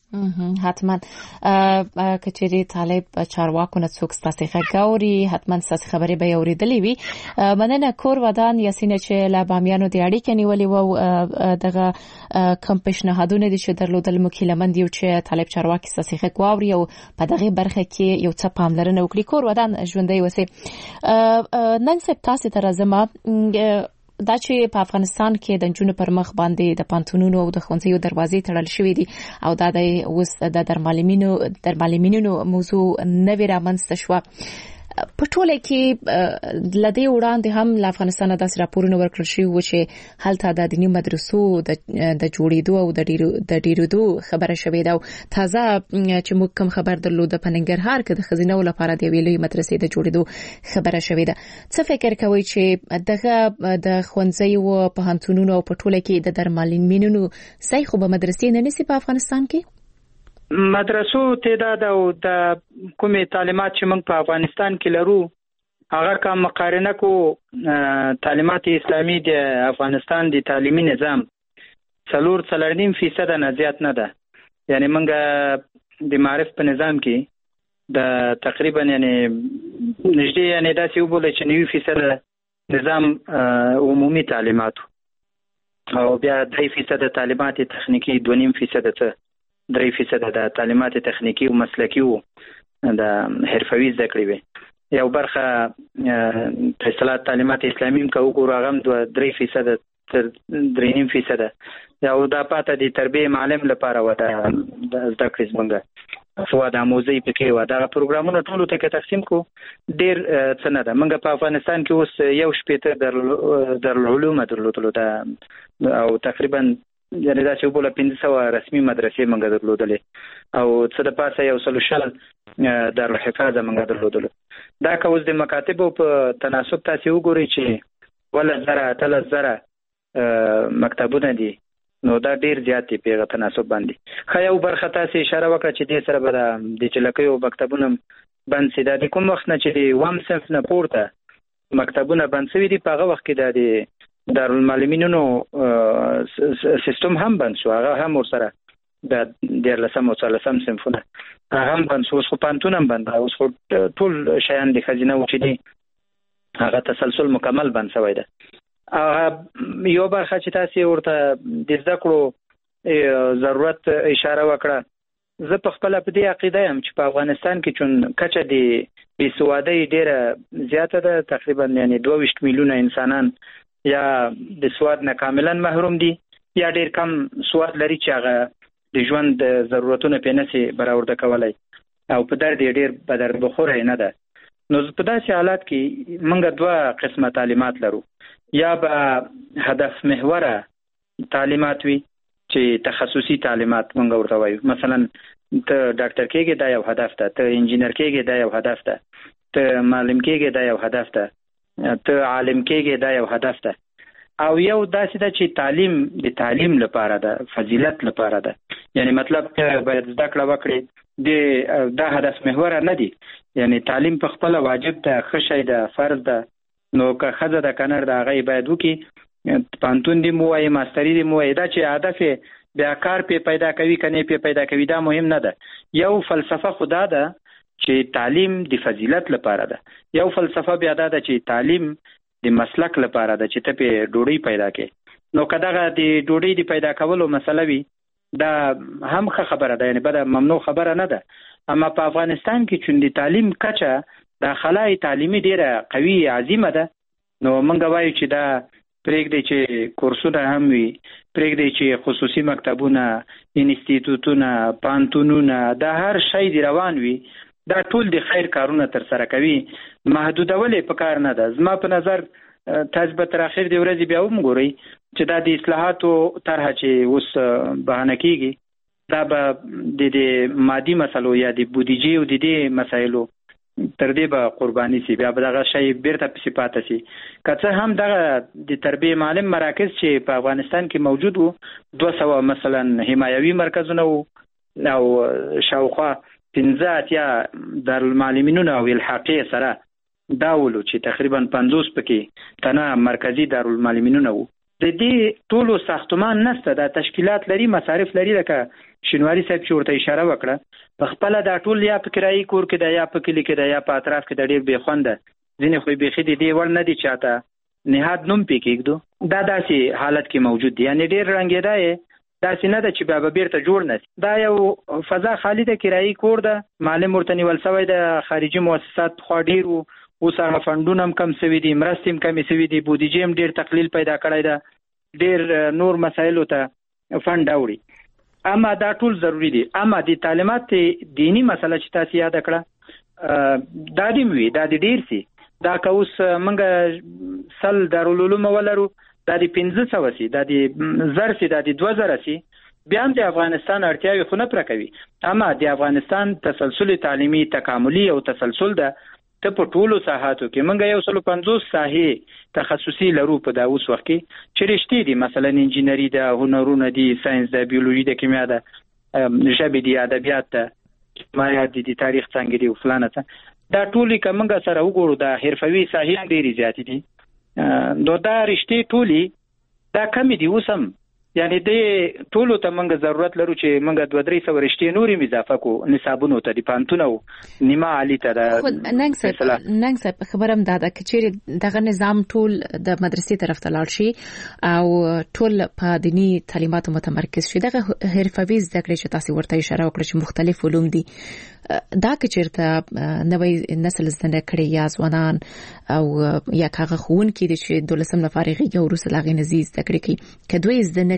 حتما کچېری طالب چارواکو نه څوک ستاسو غاوري حتما ستاسو خبرې به اوریدلې وي. مننه کور ودان یاسین چې لا بامیانو د اړیکې نیولې وو دغه کم پیشنهادونه دي چې درلودل مکلمن دی چې طالب چارواکي ستاسو غاوري او په دغه برخه کې یو څه پاملرنه وکړي. کور ودان ژوندۍ وسه نن سبت تاسو ته راځم دا چې په افغانستان کې د جنونو پر مخ باندې د پانتونونو او د ښوونځیو دروازې تړل شوې دي او دا د اوس د درمالمینونو موضوع نوې رامنځته شوه. په ټوله کې لدې وړاندې هم له افغانستان داسې راپورونه ورکړل شوي وو چې هلته د دیني مدرسو د جوړېدو او د ډېرېدو خبره شوې ده. او تازه چې موږ کوم خبر درلوده په ننګرهار کې د ښځینه‌و لپاره د یوې لویې مدرسې د جوړېدو خبره شوې ده. څه فکر کوئ چې دغه د ښوونځیو پوهنتونونو او په ټوله کې د درمالمینونو ځای خو به مدرسې نه نیسي په افغانستان کې؟ مدرسو تعداد او د کومې تعلیمات چې موږ په افغانستان کې لرو هغه کوم مقارنه کو تعلیمات اسلامي د افغانستان د تعلیمي نظام 4.5% نه زیات نه ده. یعنی موږ د معرف په نظام کې د تقریبا یعنی نږدې یعنی داسې وبول چې 9% نظام عمومي تعلیمات او بیا 3% تعلیمات تخنیکی 2.5% ته 3% د تعلیمات تخنیکی او مسلکی او د حرفوي زده کړې وي. یو برخه اصطلاح تعلیمات اسلامي کو وګورم 3% تر 3.5% یو د پاته د تربیه معلم لپاره ودا د زده کړې څنګه سوا د موزي پکې ودا پروګرامونه ټول ته تقسیم کو ډیر څه نه ده. موږ په افغانستان کې اوس یو شپې در العلوم درلودلو دا او تقریبا یعنی دا چې بوله 500 رسمي مدرسې موږ درلودلې او څه د پاسه یو سلوشل دارالحفاظ موږ درلودلو. دا که اوس د مکاتبو په تناسب تاسو وګورئ چې ولا زره مکتبونه دي نو دا ډیر زیات دی په تناسب باندې. خو یو برخه تاسو اشاره وکړه چې د سره به د چلکیو مکتبونه بند سي. دا د کوم وخت نه چې د وام صنف نه پورته مکتبونه بند شوي دي په هغه وخت کې د دارالمعلمینونو سیستم هم بند شو. هغه هم ورسره د 13 او 14 صنفونه هغه هم بند شو. اوس خو پانتون هم بند اوس خو ټول شیان د خزینه و چې دي هغه تسلسل مکمل بند شوی ده. یو برخه چې تاسو ورته د زده کړو ضرورت اشاره وکړه. زه په خپل په دې عقیده یم چې په افغانستان کې چون کچه د بېسوادۍ ډیره زیاته ده. تقریبا یعنی 22 میلیونه انسانان یا د سواد نه کاملا محروم دي یا ډیر کم سواد لري چې هغه د ژوند د ضرورتونو په نسي برآورده کولای او په درد ډیر بدر بخوره نه ده. نو په داسې حالات کې موږ دوه قسمه تعلیمات لرو. یا به هدف محوره تعلیمات وي چې تخصصي تعلیمات موږ ورته وایو. مثلا ته ډاکټر کېږي دا یو هدف ده، ته انجینر کېږي دا یو هدف ده، ته معلم کېږي دا یو هدف ده، ته عالم کېږي دا یو هدف ده. او یو داسې ده چې تعلیم د تعلیم لپاره ده، فضیلت لپاره ده. یعنی مطلب ته باید زده کړه وکړي دا هدف محور نه دی. یعنی تعلیم په خپل واجب ده، خشای ده، فرض ده. نو که خزه ده کنر ده هغه باید وکي. پانتون دی موای ماستری دی موای دا چې هدف بیا کار په پیدا کوي کنه په پیدا کوي دا مهم نه ده. یو فلسفه خدا ده چې تعلیم د فضیلت لپاره ده. یو فلسفه بیا ده چې تعلیم د مسلک لپاره ده چې ته په ډوډۍ پیدا کې. نو کداغه د ډوډۍ د پیدا کولو مسله وي دا هم خبره ده، یعنی بده ممنوع خبره نه ده. اما په افغانستان کې چې د تعلیم کچه د خلای تعلیمي ډیره قوي عظیمه ده. نو مونږ وایو چې دا پرېږدي چې کورسونه هم وي، پرېږدي چې خصوصي مکتبونه، انسټیټوټونه، پانتونونه دا هر شی دی روان وي. دا ټول د خیر کارونه تر سره کوي. محدودولې په کار نه ده. زما په نظر تاسو به تر اخر دی ورځې بیا وګورئ چې دا د اصلاحاتو طرح چې اوس بهانه کیږي دا به د مادي مسلو یا د بودیجې او د دې مسایلو تر دې به قرباني سي. بیا به دغه شی بیرته په صفاته سي. که هم دغه د تربیه معلم مراکز چې په افغانستان کې موجود وو 200 مثلا حمایوي مرکزونه وو او شاوخوا 15 دارالمعلمینونه او الحاقیه سره دا ولو چې تقریبا 50 پکې تنه مرکزی دارالمعلمینونه وو د دې ټولو ساختمان نشته، د تشکیلات لري، مصارف لري. لکه شینواری صاحب چې ورته اشاره وکړه، په خپل دا ټول یا په کرایي کور کې ده، یا په کلی کې ده، یا په اطراف کې د ډېر بې خونده، ځینې خو بیخي د دې وړ نه دي چاته نهاد نوم پې کېږدو. دا داسې حالت کې موجود دي، یعنې ډېر رنګېدا داسې نه ده چې بیا به بیرته جوړ نه شي. دا یو فضا خالي ده، کرایي کور ده، معلم ورته نیول شوی ده، خارجي مؤسسات خوا ډېر وو، اوس هغه فنډونه هم کم شوي دي، مرستې هم کمې شوي دي، بودیجې هم ډېر تقلیل پیدا کړی ده، ډېر نور مسایلو ته فنډ اوړي. اما دا ټول ضروری دي. اما د تعلیمات دینی مسله چې تاسو یاد کړه دا دې وي، دا دې ډیر سي. دا که اوس موږ سل دارالعلوم ولرو، دا دې 1500 سي، دا دې 1000 سي، دا دې 2000 سي، بیا هم د افغانستان اړتیاوې خو نه پوره کوي. اما د افغانستان تسلسل تعلیمي تکاملي او تسلسل ده. ته په ټولو ساحاتو کې موږ 150 ساحې تخصصي لرو په دا اوس وخت کې چې رښتې دي، مثلا انجینری ده، هنرونه دي، ساينس ده، بیولوژي ده، کیمیا ده، ژبې دي، ادبیات ده، مایات دي، تاریخ څنګه دي، فلانه څه. دا ټولې که موږ سره وګورو، دا حرفوي ساحې هم ډېرې زیاتې دي. نو دا رښتې ټولې دا کمې دي اوس هم، یعنی د ټولو ته موږ ضرورت لرو چې موږ 200-300 رښتې نورې اضافه کو نصابونو ته، د پانتونو نیمه عالی ته. ننګ صاحب خبرم دا ده چې دغه نظام ټول د مدرسې طرف ته لاړ شي او ټول په دینی تعلیماتو متمرکز شي. دغه حرفوي زده کړې چې تاسو ورته اشاره وکړه چې مختلف علوم دي، دا که چیرته نوې نسل زده کړي یا ځوانان او یا هغه ښوونکي دي چې 12 نه فارغېږي او وروسته له هغې نه زده کړې کوي، که دوی زده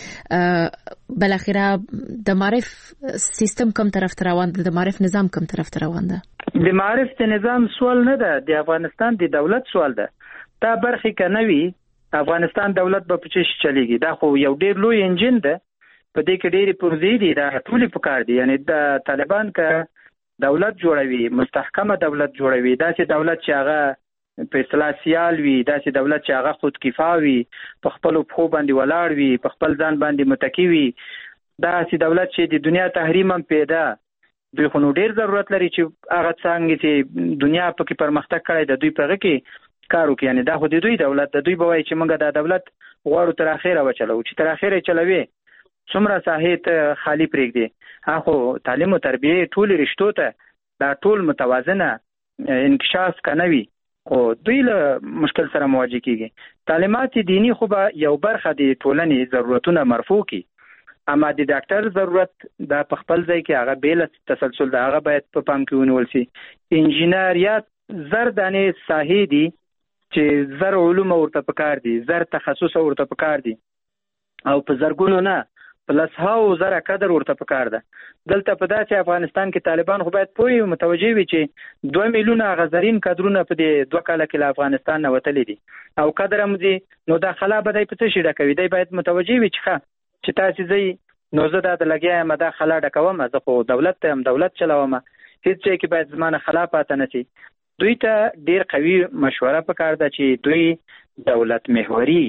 کړي بل اخره د معرف سیستم کوم طرف ته روان ده، د معرف نظام کوم طرف ته روان ده؟ د معرف د نظام سوال نه ده، د افغانستان د دولت سوال ده. دا برخې که نه وي، افغانستان دولت به په څه چلیږي؟ دا خو یو ډېر لوی انجن ده، په دې کې ډېرې پروژې دي، دا ټولې پکار دي. یعنی د طالبان که دولت جوړوي، مستحکمه دولت جوړوي، داسې دولت چې هغه په اصطلاح سیال وي، داسې دولت چې هغه خود کفا وي، په خپلو پښو باندې ولاړ وي، په خپل ځان باندې متکی وي، داسې دولت چې د دنیا تحریم هم پیدا. دوی خو نو ډېر ضرورت لري چې هغه څنګه چې دنیا پکې پرمختګ کړی د دوی په هغه کې کار وکړي. یعنی دا خو د دوی دولت د دوی به وایي چې موږ دا دولت غواړو تر اخره وچلو، چې تر اخره چلوي څومره ساحې ته خالی پرېږدي. هغه تعلیم او تربیه ټول رشتو ته دا ټول متوازنه انکشاف کنوي، خو دوی له مشکل سره مواجه کیږي. تعلیمات دینی خو به یو برخه د ټولنې ضرورتونه مرفوع کی، اما د ډاکټر ضرورت دا په خپل ځای کې هغه بیل تسلسل دا هغه باید په پام کې ونیول شي. انجینریات زر دانې ساحې دي چې زر علوم ورته پکار دي، زر تخصص ورته پکار دي، او په زرګونو نه پلس هاو زره قدر ورته پکار ده. دلته په داسې افغانستان کې طالبان خو باید پوهی متوجه وي چې 2 میلیونه غزرین کادرونه په دې 2 کاله کې له افغانستان نه وتلي دي، او قدر هم دي. نو دا خلا به دی په څه شي ډکوي؟ دی باید متوجه وي چې تاسو ځئ نو زه دا د لګیا یم، دا خلا ډکوم، زه خو دولت ته هم دولت چلوم، هیڅ ځای کې باید زمانه خلا پاته نه شي. دوی ته ډیر قوي مشوره پکار ده چې دوی دولت محوري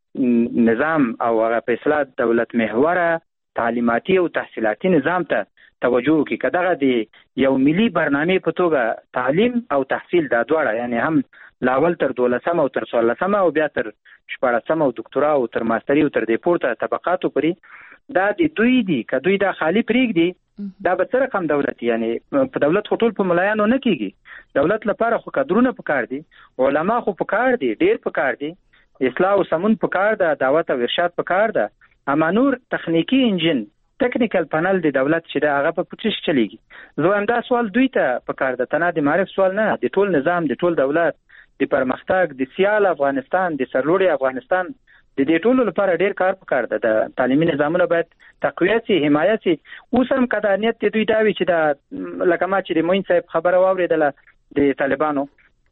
نظام او هغه په اصطلاح دولت محوره تعلیماتي او تحصیلاتي نظام ته توجه وکړي. که دغه د یو ملي برنامې په توګه تعلیم او تحصیل دا دواړه، یعنی هم لاول تر 12 او تر 16 او بیا تر 14 او دکتورا او تر ماستري او تر دې پورته طبقاتو پورې دا د دوی دي. که دوی دا خالی پرېږدي، دا به څه رقم دولت؟ یعنی په دولت خو ټول په ملایانو نه کېږي. دولت لپاره خو کادرونه پکار دي، علما خو پکار دي، ډېر پکار دي، اصلاح او سمون پکار ده، دعوت او ارشاد پکار ده. اما نور تخنیکی انجن ټیکنیکل پنل د دولت چې دا هغه په پوښتنه چلیږي. زه هم دا سوال دوی ته پکار ده، تنه د معرف سوال نه، د ټول نظام، د ټول دولت، د پرمختګ، د سیال افغانستان، د سرلوړي افغانستان، د دې ټولو لپاره ډیر کار پکار ده. د تعلیمي نظامونو باید تقویت شي، حمایت شي. اوس هم قدانیت د دوی دا وی چې دا لکه ما چې د موین صاحب خبره واوریدله د طالبانو،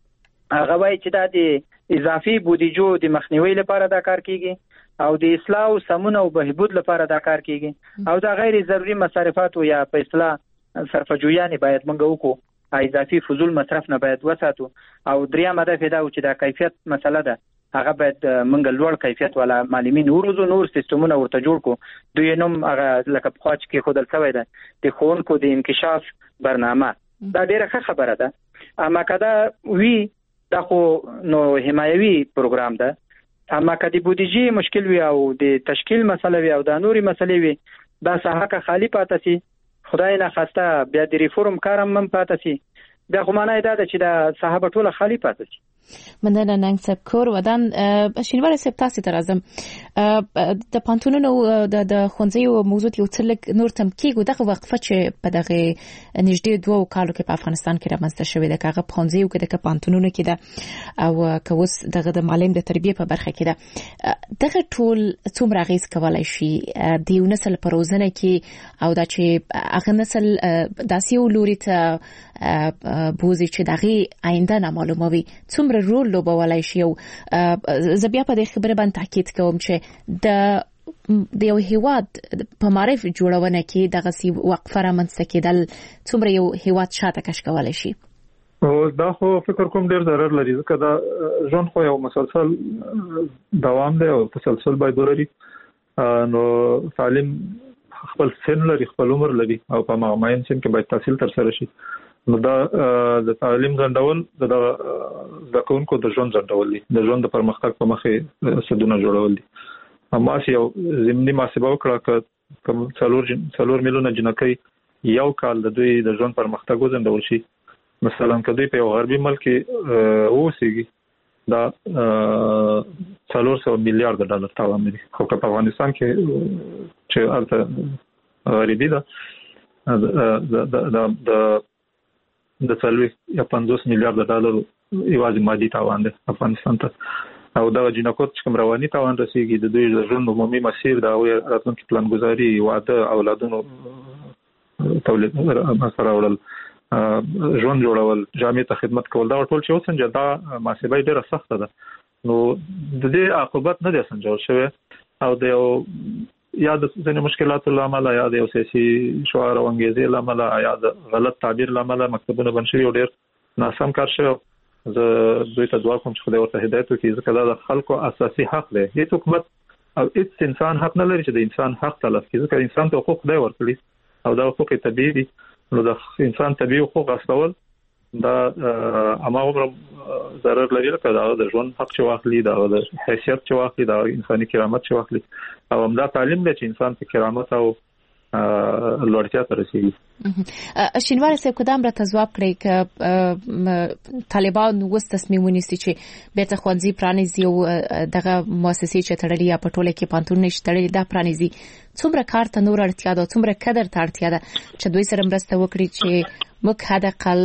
هغه وایي چې دا د اضافي بودیجو د مخنیوي لپاره دا کار کیږي، او د اصلاح او سمون او بهبود لپاره دا کار کیږي، او دا غیر ضروري مصارفات یا په اصطلاح صرفجویانه باید منګه وکړو، اضافي فضول مصرف نه باید وساتو. او دریم هدف دا و چې دا کیفیت مسله ده، هغه باید منګه لوړ کیفیت والا معلمین ورزو، نور سیستمونه ورته جوړ کو. دوی نوم هغه لکه په خاص کې خودل شوی ده د ښوونکو د انکشاف برنامه. دا ډیره ښه خبره ده، اما کدا وی دا خو نو حمایوي پروګرام ده اما که د بودیجې مشکل وي او د تشکیل مسله وي او د نوري مسلې وي دا ساحه که خالی پاتې سي خدای نه خواسته بیا د ریفورم کار هم پاتې سي بیا خو معنی دا ده چې دا ساحه به ټوله خالی پاتې سي. مننه ننګ صاحب کور ودان شینوار صاحب تاسو ته راځم د پانتونونو د خونځي موضوع یو څلک نور تم کېږي دغه وقفه چې په دغه نږدې 2 کالو کې په افغانستان کې رامنځته شوې ده هغه خونځي او د پانتونونو کې ده او کوس دغه د معلم د تربیه په برخه کې ده دغه ټول څومره غیز کولای شي د یو نسل په روزنه کې او دا چې هغه نسل داسې ولوري ته بوزي چې دغه آینده نه معلومه وي څومره رول لوبولای شي او زبیا په دې خبره باندې تاکید کوم چې د یو هیواد په معرف جوړونه کې دغه سی وقفه رامنځته کېدل څومره یو هیواد شاته کش کولای شي. او دا خو فکر کوم ډیر ضرر لري ځکه دا ژوند خو یو مسلسل دوام دی او تسلسل باید ولري نو تعلیم خپل سن لري خپل عمر لري او په معین سن کې باید تحصیل تر سره شي نو دا د تعلیم ځندول د کوونکو د ژوند ځندول دي د ژوند د پرمختګ په مخه سدونه جوړول دي اما یو زمینی محاسبه وکړه کوم 4 میلیونه جنکۍ یو کال د دوی د ژوند پرمختګ وځندول شي مثلا کدی په یو غربي ملک اوسېږي دا 400 میلیارډ ډالر تاوان لري خو په افغانستان کې چې البته غریبي ده د 50 میلیارډ ډالر یوازې مادي تاوان دی افغانستان ته او دا جنکوت چې کوم رواني تاوان رسیږي د دوی د ژوند عمومي مسیر دا او راتلونکي پلانګذاري واده اولادونو تولید مسره وړل ژوند جوړول جامع ته خدمت کول دا ټول چې اوسنجه دا محاسبه ډیره سخته ده نو د دې عاقبت نه دي سنجول شوی او د یا د ځینې مشکلاتو لامل یا د سیاسي شعار او انګیزې لامل یا د غلط تعبیر لامل مکتبونه بند شوي او ډیر ناسم کار شوی زه دوی ته دعا کوم چې خدای ورته هدایت وکړي ځکه دا د خلکو اساسي حق دی هیڅ حکومت او هیڅ انسان حق نه لري چې د انسان حق تلف کړي ځکه انسان ته حقوق خدای ورکړي او دا حقوق طبيعي دي نو د انسان طبيعي حقوق غصبول دا اماوم ضرر لري لکه دا د ژوند حق چې واخلي دا د حیثیت چې واخلي دا انساني کرامت چې واخلي او همدا تعلیم دی چې انسان په کرامت او لوړتیا ته رسیږي. شینوار صاحب کدام را تجواب کړی ک طالبان وس تصمیم ونیسي چې بیرته خوانزي پرانیزي او دغه مؤسسې چې تړلې یا پټوله کې پانتون نشي تړلې دا پرانیزي څومره کار ته نور اړتیا ده څومره قدر ته اړتیا ده چې دوی سره مرسته وکړي چې موږ حداقل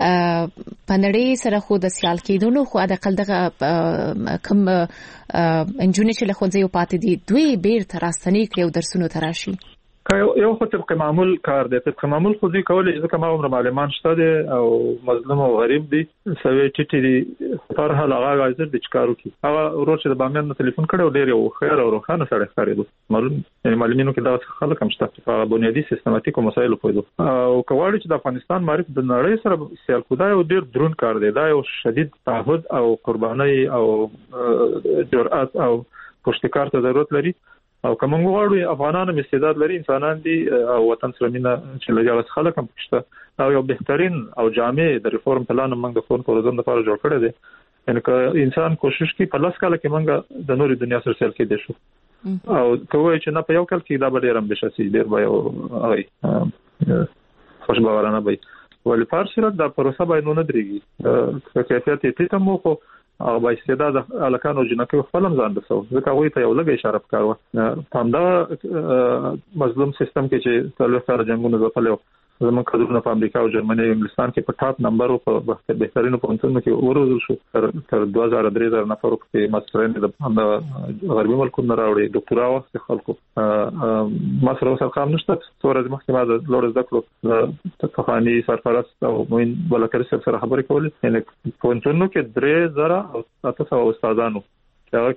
پنړې سره خو د سیال کېدونو خو حداقل دغه کوم انجونې چې له خوځي پاتې دي دوی بیرته راستنې کړي او درسونو تراشي یو خو طبق معمول کار دی طبق معمول خو دې کولای ځکه ما عمر معلمان شته دي او مظلوم او غریب دي سوي ټټي دي پر حال هغه حاضر دي چکارو کی هغه ورور چې د بامیان ټلیفون کړو ډیر یو خیر او روخانه سره ښکارېدو معلومینو کې دا خلک هم شته په بنیادی سیستماتیکو مسایلو پوهیدو او کواړي چې د افغانستان معرف د نړۍ سره سیال کودای او ډیر درون کار دی دا یو شدید تعهد او قرباني او جرأت او پښتکار ته ضرورت لري او کوم غواړي افغانانو استعداد لري انسانان دي او وطن سره مینه چې لږه خلک هم پښته او یو بهترین او جامع د ریفورم پلان موږ د فون پروګرام لپاره جوړ کړی دی ان که انسان کوشش کوي په لاس کاله کې موږ د نوري دنیا سره سیل کې دي شو او کوی چې نه په یو کال کې دا به ډیر هم بشي ډیر به او خوشباورانه وي ولې فارسره د پروسه باید نه درېږي کیفیت یې ته مو خو او با استعداد الکانو جنکو خپلم ځان دسو ځکه وایي ته یو لږه اشاره وکړه پامدا مظلوم سیستم کې چې ټول سره جنگونه زپلو زموږ کډونه په امریکا او جرمني او انګلستان کې په ټاپ نمبر او په بهترینو پونتونو کې ورزل شو تر 2000 نفر په ماسترین د غربي ملکونو راوړي ډاکټرا وخت خلکو مصر او سرقام نشته څورز محکمه د لوړ ذکر تفانی سرپرست او موین بلکر سره خبرې کولې یعنی پونتونو کې 3000 او 700 استادانو هغه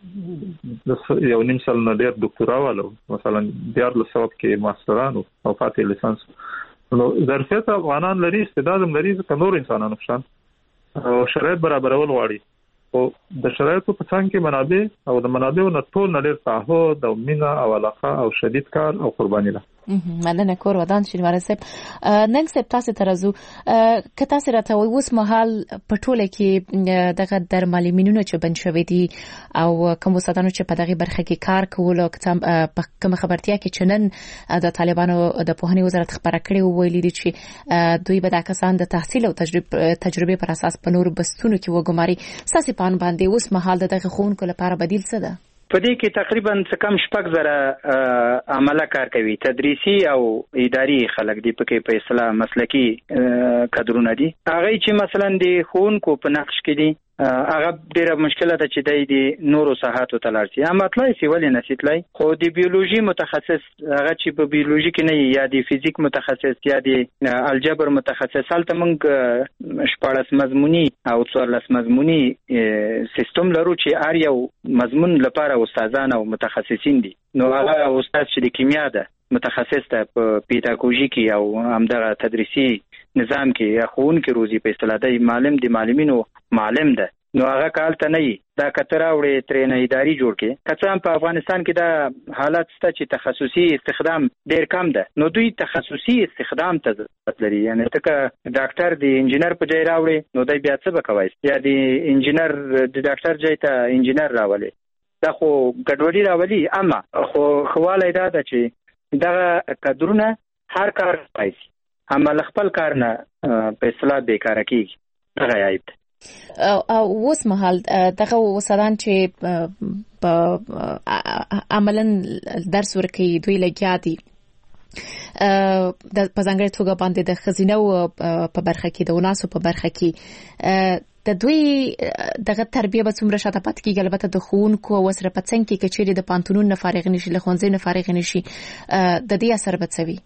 کې یو نیم سال نه ډېر ډاکټرا والو مثلا 1400 کې ماسترانو او پاتې لیسانس نو ظرفیت افغانان لري استعداد هم لري ځکه نور انسانانو شان او شرایط برابرول غواړي او د شرایطو په څنګ کې منابع او د منابعو نه ټول نه ډېر تعهد او مینا او علاقه او شدید کار او قرباني ده مننه کور ودان شینواره صاحب. نن صاحب تاسو ترازو که تاسو راته اوس مهال په ټوله کې دغه درملمینونه چې بند شوي دي او کوم وساتانو چې په دغه برخه کې کار کول او کوم خبرتیا کې چنن د طالبانو د پوهنې وزارت خبره کړې او ویلي دي چې دوی به د کسان د تحصیل او تجربه پر اساس په نور بستونو کې وګماري. ساسي پان باندې اوس مهال دغه خونکو لپاره بدیل څه ده؟ په دې کې تقریبا کم 6,000 عمله کار کوي، تدریسي او اداري خلک دي، پکې په اصطلاح مسلکی کادرونه دي. هغه چې مثلا د ښوونکو په نقش کې دي هغه ډیره مشکله ده چې د نورو ساحاتو ته لاړ شي. هم اطلاع سی ولې نسیتلای خو د بیولوژي متخصص هغه چې په بیولوژي کې نه یا د فزیک متخصص یا د الجبر متخصص، هلته موږ 14 مضموني او 14 مضموني سیستم لرو چې هر یو مضمون لپاره استادان او متخصصین دي. نو هغه استاد چې د کیمیا ده متخصص ده په پیداګوژي کې او همدغه تدریسي نظام کې خون کې روزي په اصطلاح دی معلم دی معلمینو معلم ده. نو هغه کال ته نه دا کتره وړي ترې اداري جوړ کې. کڅام په افغانستان کې دا حالت شته چې تخصصي استخدام ډیر کم ده. نو دوی تخصصي استخدام ته ضرورت لري. یعنی ته ډاکټر دی انجینر په ځای راوړي نو دای بیا څه وکوي، یا دی انجینر د ډاکټر ځای ته انجینر راولي، دا خو ګډوډي راولي. اما خو خواله دا ده چې دا کادرونه هر کار کوي، اما خپل کار نه په اصطلاح بیکاره کیږي. هغه عیب او اوس مهال دغه وسادان چې په عملاً درس ورکوي دوی لګیا دي د په ځانګړي توګه باندې د خزینه په برخه کې د وناسو په برخه کې د دوی دغه تربیه به څومره شاته پاتې کېږي. البته د ښوونکو او سره په څنګ کې کچېرې د پانتونون نه فارغ نشي، له ښوونځي نه فارغ نشي، د دې اثر به څه وي؟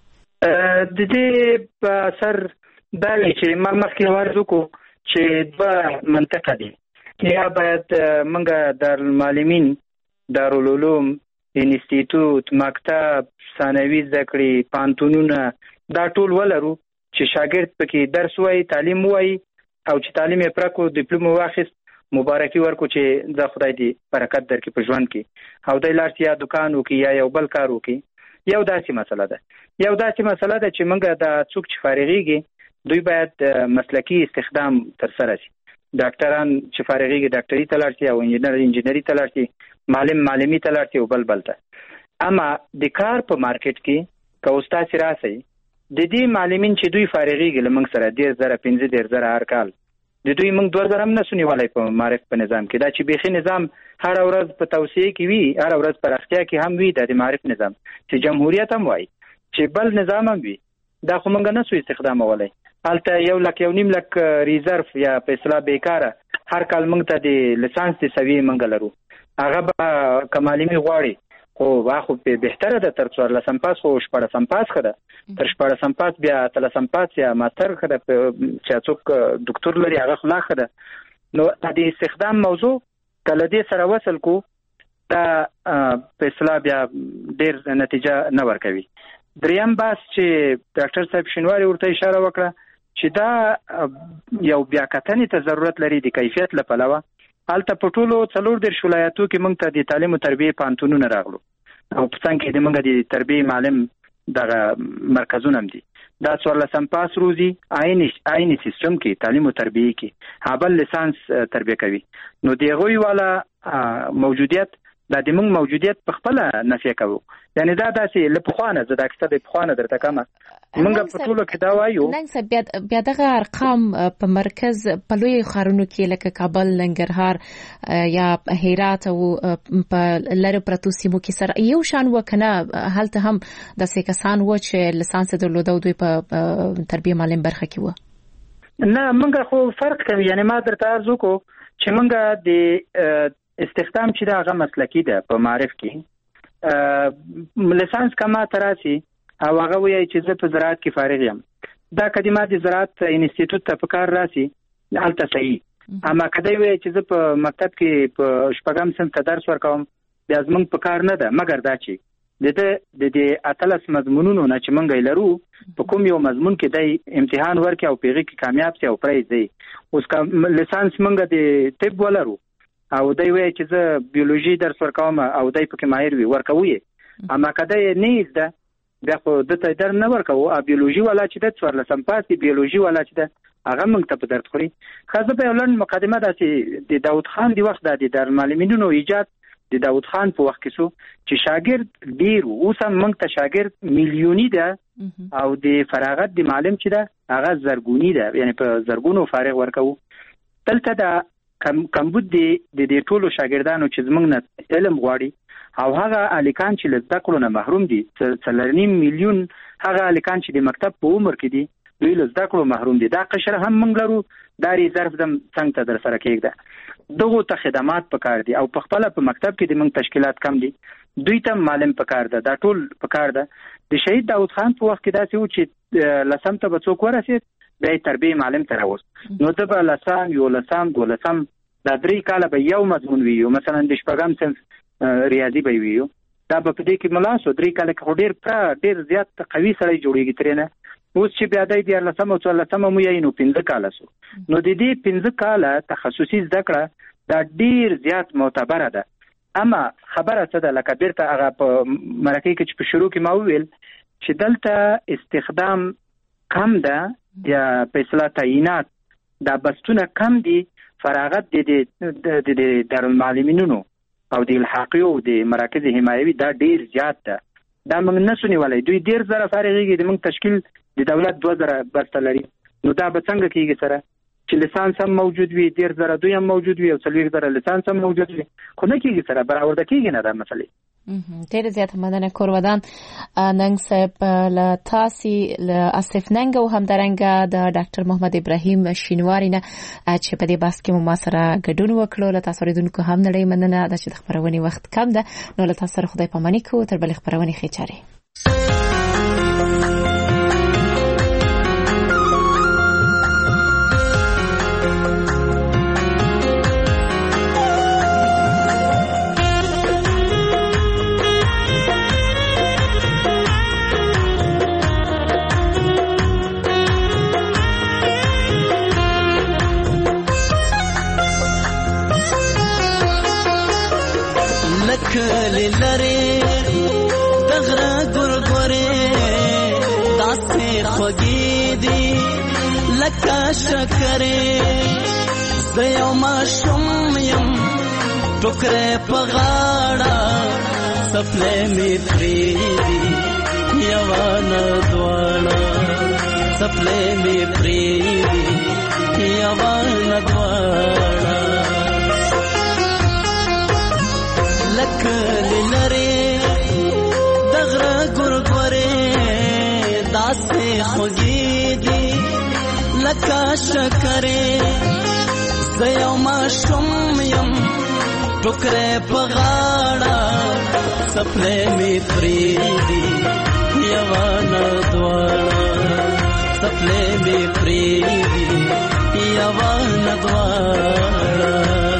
د دې په اثر دا وي چې ما مخکې ورته کو چې دوه منطقه دي. یا باید منګه دارالمعلمین، دارالعلوم، انسټیټیوټ، مکتب، ثانوي زده کړې، پانتونونه دا ټول ولرو چې شاګرد پکې درس وایي، تعلیم وایي او چې تعلیم یې پرکو ډیپلوم واخیست مبارکي ورکو چې د خدای دی برکت درکې په ژوند کې، او د لارت یا دکان وکي یا یو بل کار وکي. یو داسې مسله ده چې موږ د څوک چې فارغيږي دوی باید مسلکی استخدام تر سره شي. ډاکټران چې فارغيږي ډاکټري ته لاړ شي او انجینري ته لاړ شي، معلمي ته لاړ شي او بل ته. اما د کار په مارکیټ کې که استاد راسي د دې معلمین چې دوی فارغيږي لمنګ سره 10,000 هر کال د دوی موږ 2,000 هم نسونی ولای په معرف په نظام کې. دا چې بيخي نظام هر ورځ په توسعه کې وي، هر ورځ په اختیا کې هم وي د معرف نظام چې جمهوریت هم وای چې بل نظام هم وي، دا خو موږ نه سو استخدام ولای. البته 1,000,000 لک ریزرف یا په اصطلاح بیکاره هر کال موږ ته د لیسانس د سوي موږ لرو. هغه به کمالمي غواړي خو واخو په بهتره ده تر 14 پاس خو 14 پاس خده، تر 14 پاس بیا 13 پاس یا ماستر خده چې څوک ډاکټر لري هغه خلا خده. نو د استخدام موضوع کله دې سره وصل کو دا په اصطلاح بیا ډیر نتیجه نه ورکوي. دریم باس چې ډاکټر صاحب شینواری ورته اشاره وکړه چې دا یو بیا کتنې ته ضرورت لري د کیفیت لپاره. البته په ټولو 4 ولایتو کې موږ ته د تعلیم او تربیه پانتونونه راغلو او په څنګه کې د موږ د تربیه معلم دغه مرکزونه دي. دا 14 پاس روزي عیني سیستم کې تعلیم او تربیه کې هابل لیسانس تربیه کوي. نو دیغوی والا موجودیت د موږ موجودیت په خپل نفي کوو. یعنی دا داسې لپخوانه زده کسته د پخوانه درته کومه موږ په ټولو کې دا وایو. نن بیا دغه ارقام په مرکز په لوی ښارونو کې لکه کابل، ننګرهار یا هرات او په لری پرتو سیمو کې سره یو شان وکنه هلته هم د سیکسان و چې لیسانس درلوده دوی په تربیه معلم برخه کې و. نه موږ خو فرق کوي. یعنی ما درته ارزو کو چې موږ د استخدام چې دا هغه مسلکی ده په معرف کې لیسانس کما تراسي او هغه وایي چې زه په زراعت کې فارغ یم. دا کلمه د زراعت انسټیټیوټ ته په کار راسي البته صحیح. اما کله وایي چې زه په مکتب کې په شپږم صنف ته درس ورکوم بیا زمونږ په کار نه ده. مګر دا چې د اتلس مضمونونو نه چې مونږ لرو په کوم یو مضمون کې د امتحان ورکړي او پیغه کې کامیاب شي او پرایز دی. اوس کا لیسانس مونږ د طب ولرو او دای وایي چې زه بیولوژي درس ورکوم او دای پکې ماهر وي ورکوي. اما کله نه زده بیا خو دته در نه ورکو او بیولوژي والا چې د 14 پاس بیولوژي والا چې د هغه موږ ته په درد خوري. خاصه په ولن مقدمه داسې د داوود خان دی وخت د دارالمعلمینونو ایجاد د داوود خان په وخت کې سو چې شاګرد ډیر اوس هم موږ ته شاګرد میلیونی ده او د فراغت د معلم چې ده هغه زرګونی ده، یعنی په زرګونو فارغ ورکو. دلته د کمبود د ټولو شاګردانو چې زموږ نه علم غواړي او هغه الیکان چې له زده کړو نه محروم دي 3.5 میلیون هغه الیکان چې د مکتب په عمر کې دي دوی له زده کړو محروم دي. دا قشر هم موږ لرو، دا ریزرف دم څنګه ته در سره کېږي. دغه ته خدمات پکار دي او په خپل په مکتب کې د موږ تشکیلات کم دي، دوی ته معلم پکار ده، دا ټول پکار ده. د شهید داوود خان په وخت کې داسې و چې لسم ته به څوک ورسېد بیا تربیه معلم ته راوست، نو د به لسم یو لسم دولسم دا 3 کاله به یو مضمون ویو، مثلا د شپږم صنف ریاضي به ویو، دا به په دې کې ملاسو 3 کاله کې ډیر زیات قوي سړی جوړیږي ترنه. اوس چې بیا د 14 او 14 مو یې نو 15 کاله سو، نو د دې 15 کاله تخصصي زده کړه دا ډیر زیات معتبره ده. اما خبره څه ده لکه بیرته هغه په مرکه کې چې په شروع کې ما وویل چې دلته استخدام کم ده یا په اصطلاح تعینات دا بستونه کم دي، فراغت د دارالمعلمینونو او د الحاقي او د مراکز حمایوي دا ډیر زیات ده. دا موږ نه سونی ولای دوی ډیر زره فارغيږي د موږ تشکیل د دولت 2000 بسته لري، نو دا به څنګه کیږي سره چې لسانس هم موجود وي، ډیر زره دوی هم موجود وي او 40 زره لسانس هم موجود وي، خو نه کیږي سره برابر کیږي نه دا مسئله. ډیر زیات مننه کورودان ننګ صاحب له تاسو له اسف ننګ او همدارنګه د ډاکټر محمد ابراهیم شینواری نه چې په دې بحث کې مو ما سره ګډون وکړو. له تاسو ریدونکو هم نړۍ مننه د چې خبرونه وخت کم ده، نو له تاسو سره خدای پاماني کو تر بل خبرونه خېچاري. کلی لری دغره ګورګورې داسې خوږې دي لکه شکرې زه یو ماشوم یم ټوکرې په غاړه څپلۍ مې پرېږدي یوه نه دواړه څپلۍ مې پرېږدي یوه نه دواړه لکلی لری دغره ګورګورې داسې خوږې دي لکه شکرې زه یو ماشوم یم ټوکرې په غاړه څپلۍ مې پرېږدي یوه نه دواړه څپلۍ مې پرېږدي یوه نه دواړه.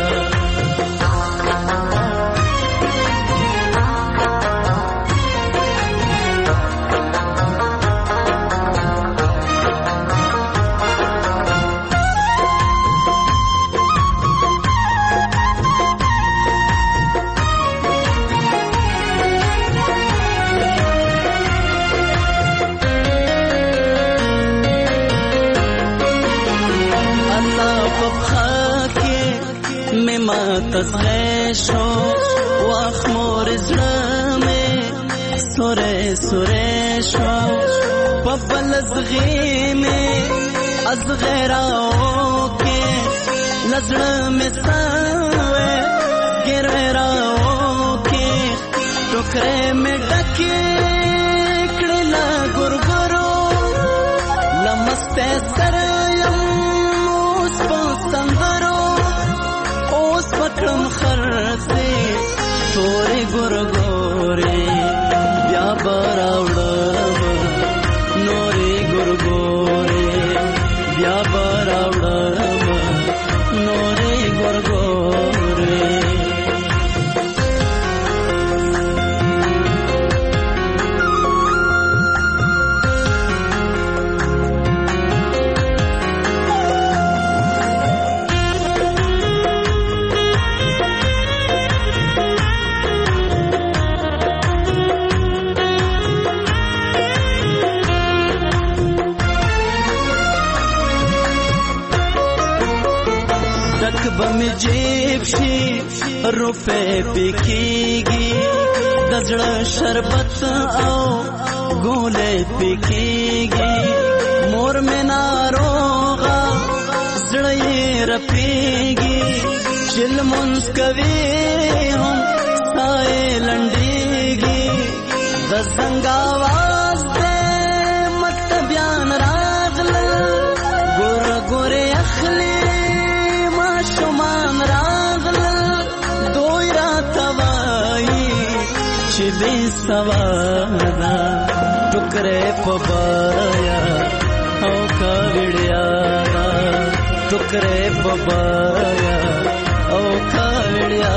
تزغشو واخمور زلمه سوره سوره شو پبل زغیمه از غیراو کې لزړه مساوه ګرراو کې ټوکرې مې ډکې کړه لا ګورګورو لمسته سره یم اوس په سندرو پکړم خرڅه تورې ګورګورې بیا براوړم نورې ګورګورې بیا براوړم نورې ګورګورې. بم جیب شي روپے پکېږي د زړه شربت او ګولې پکېږي مور مې ناروغه زړه یې رپېږي چې لمونځ کوي هم ساه یې لنډېږي د زنګ آواز دی مکتبیان راغلل ګوره ګورې اخلي ماشومان راغلل دوی راته وایي چې بې سواده ټوکرې په بایا او کاوړیا ټوکرې په بایا او کاوړیا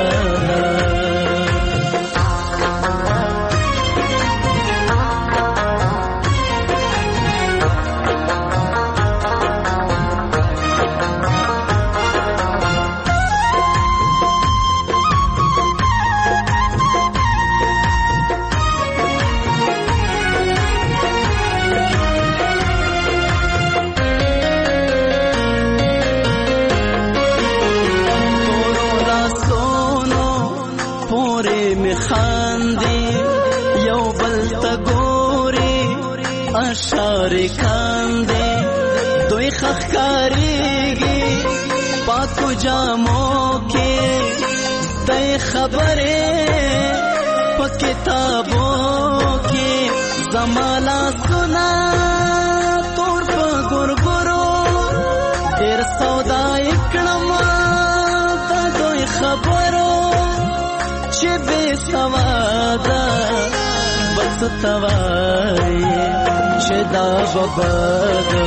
اشاره کاندې دوی خخکاریږي پاکو جامو کې دای خبره په کتابو کې زمالا سنا تور په ګورګورو ډېر سودا کړم د دوی خبرو چې بې سواده بس توای شدا ببادو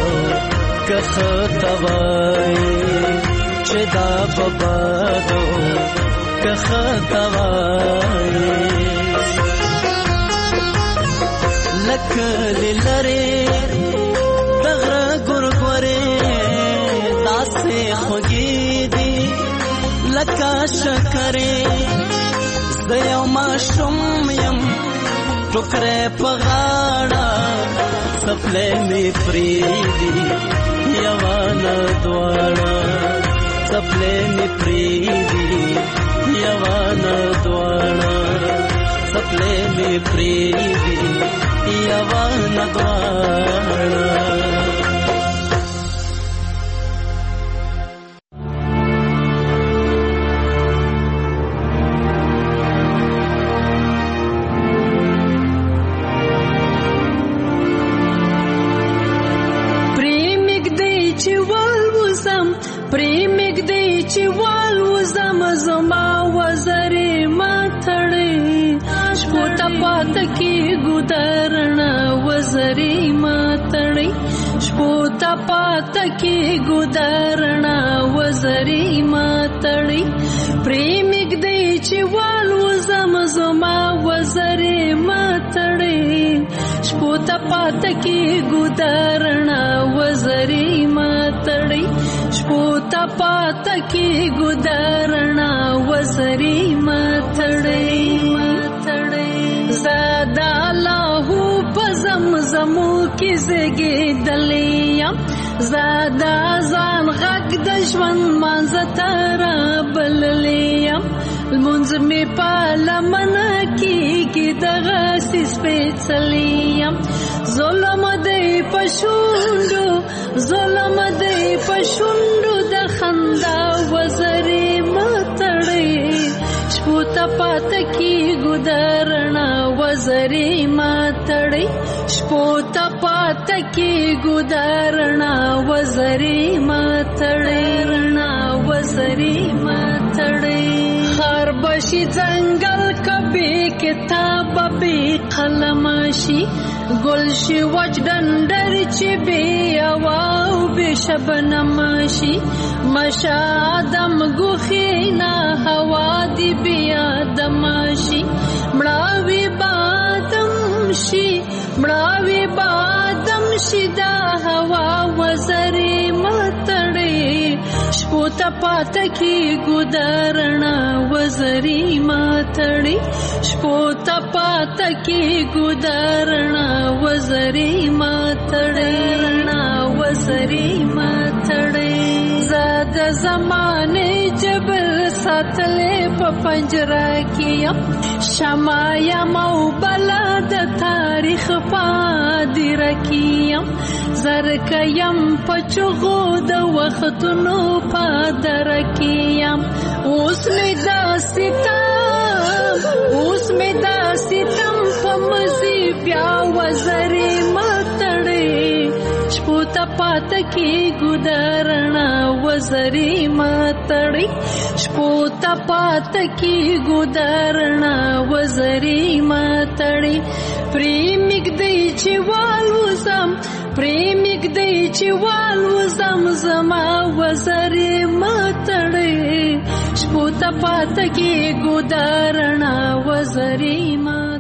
کختوای شدا ببادو کختوای لکل لری دغره ګورګورې داسې خوږې دي لکه شکرې زه یو ماشوم یم ټوکرې په غاړه سپلې مې پریدي یوانه دواړه سپلې مې پریدي یوانه دواړه سپلې مې پریدي یوانه دواړه کی ګدارنا وزري ماتړي پریمګ دی چې والو زمزما وزري ماتړي شپوتا پات کی ګدارنا وزري ماتړي شپوتا پات کی ګدارنا وزري ماتړي زادا الله پزمزمو کی زګي دلیا زادا ځان غږ د ژوند مانځه ترا بللیم المنځ مې په لمنه کېږي دغه سپېڅلیم ظلم دی په شونډو ظلم دی په شونډو د خندا وزرې ماتړې شپو ته پاته کېږو د رڼا وزرې ماتړې شپو ته پاته کېږو د رڼا وزرې ماتړې رڼا وزرې ماتړې خار بشي ځنګل کبي کتاب به قلم شي گل شي وچ ډنډر چې بي او به شبنم شي مشا دم ګوخینا هوا دی بیا دم شي مړاوي بادم شي مړاوي بادم شي دا هوا وزرې ماتړې شپو ته پاته کېږو د رڼا وزرې ماتړې شپو ته پاته کېږو د رڼا وزرې ماتړې رڼا وزرې ماتړې زاد زمانه ساتلې په پنجره کې شمع یم او بلا د تاریخ پادره کې زرکه یم په چغو د وختونو پادره کې اوس مې دا ستم په مزي بیا وزري متړې شپو ته پات کې ګدارنا وزري متړې شپو ته پات کې ګدارنا وزري متړې پریمګ دی چې والوزم زما وزري متړې شپو ته پات کې ګدارنا وزري متړې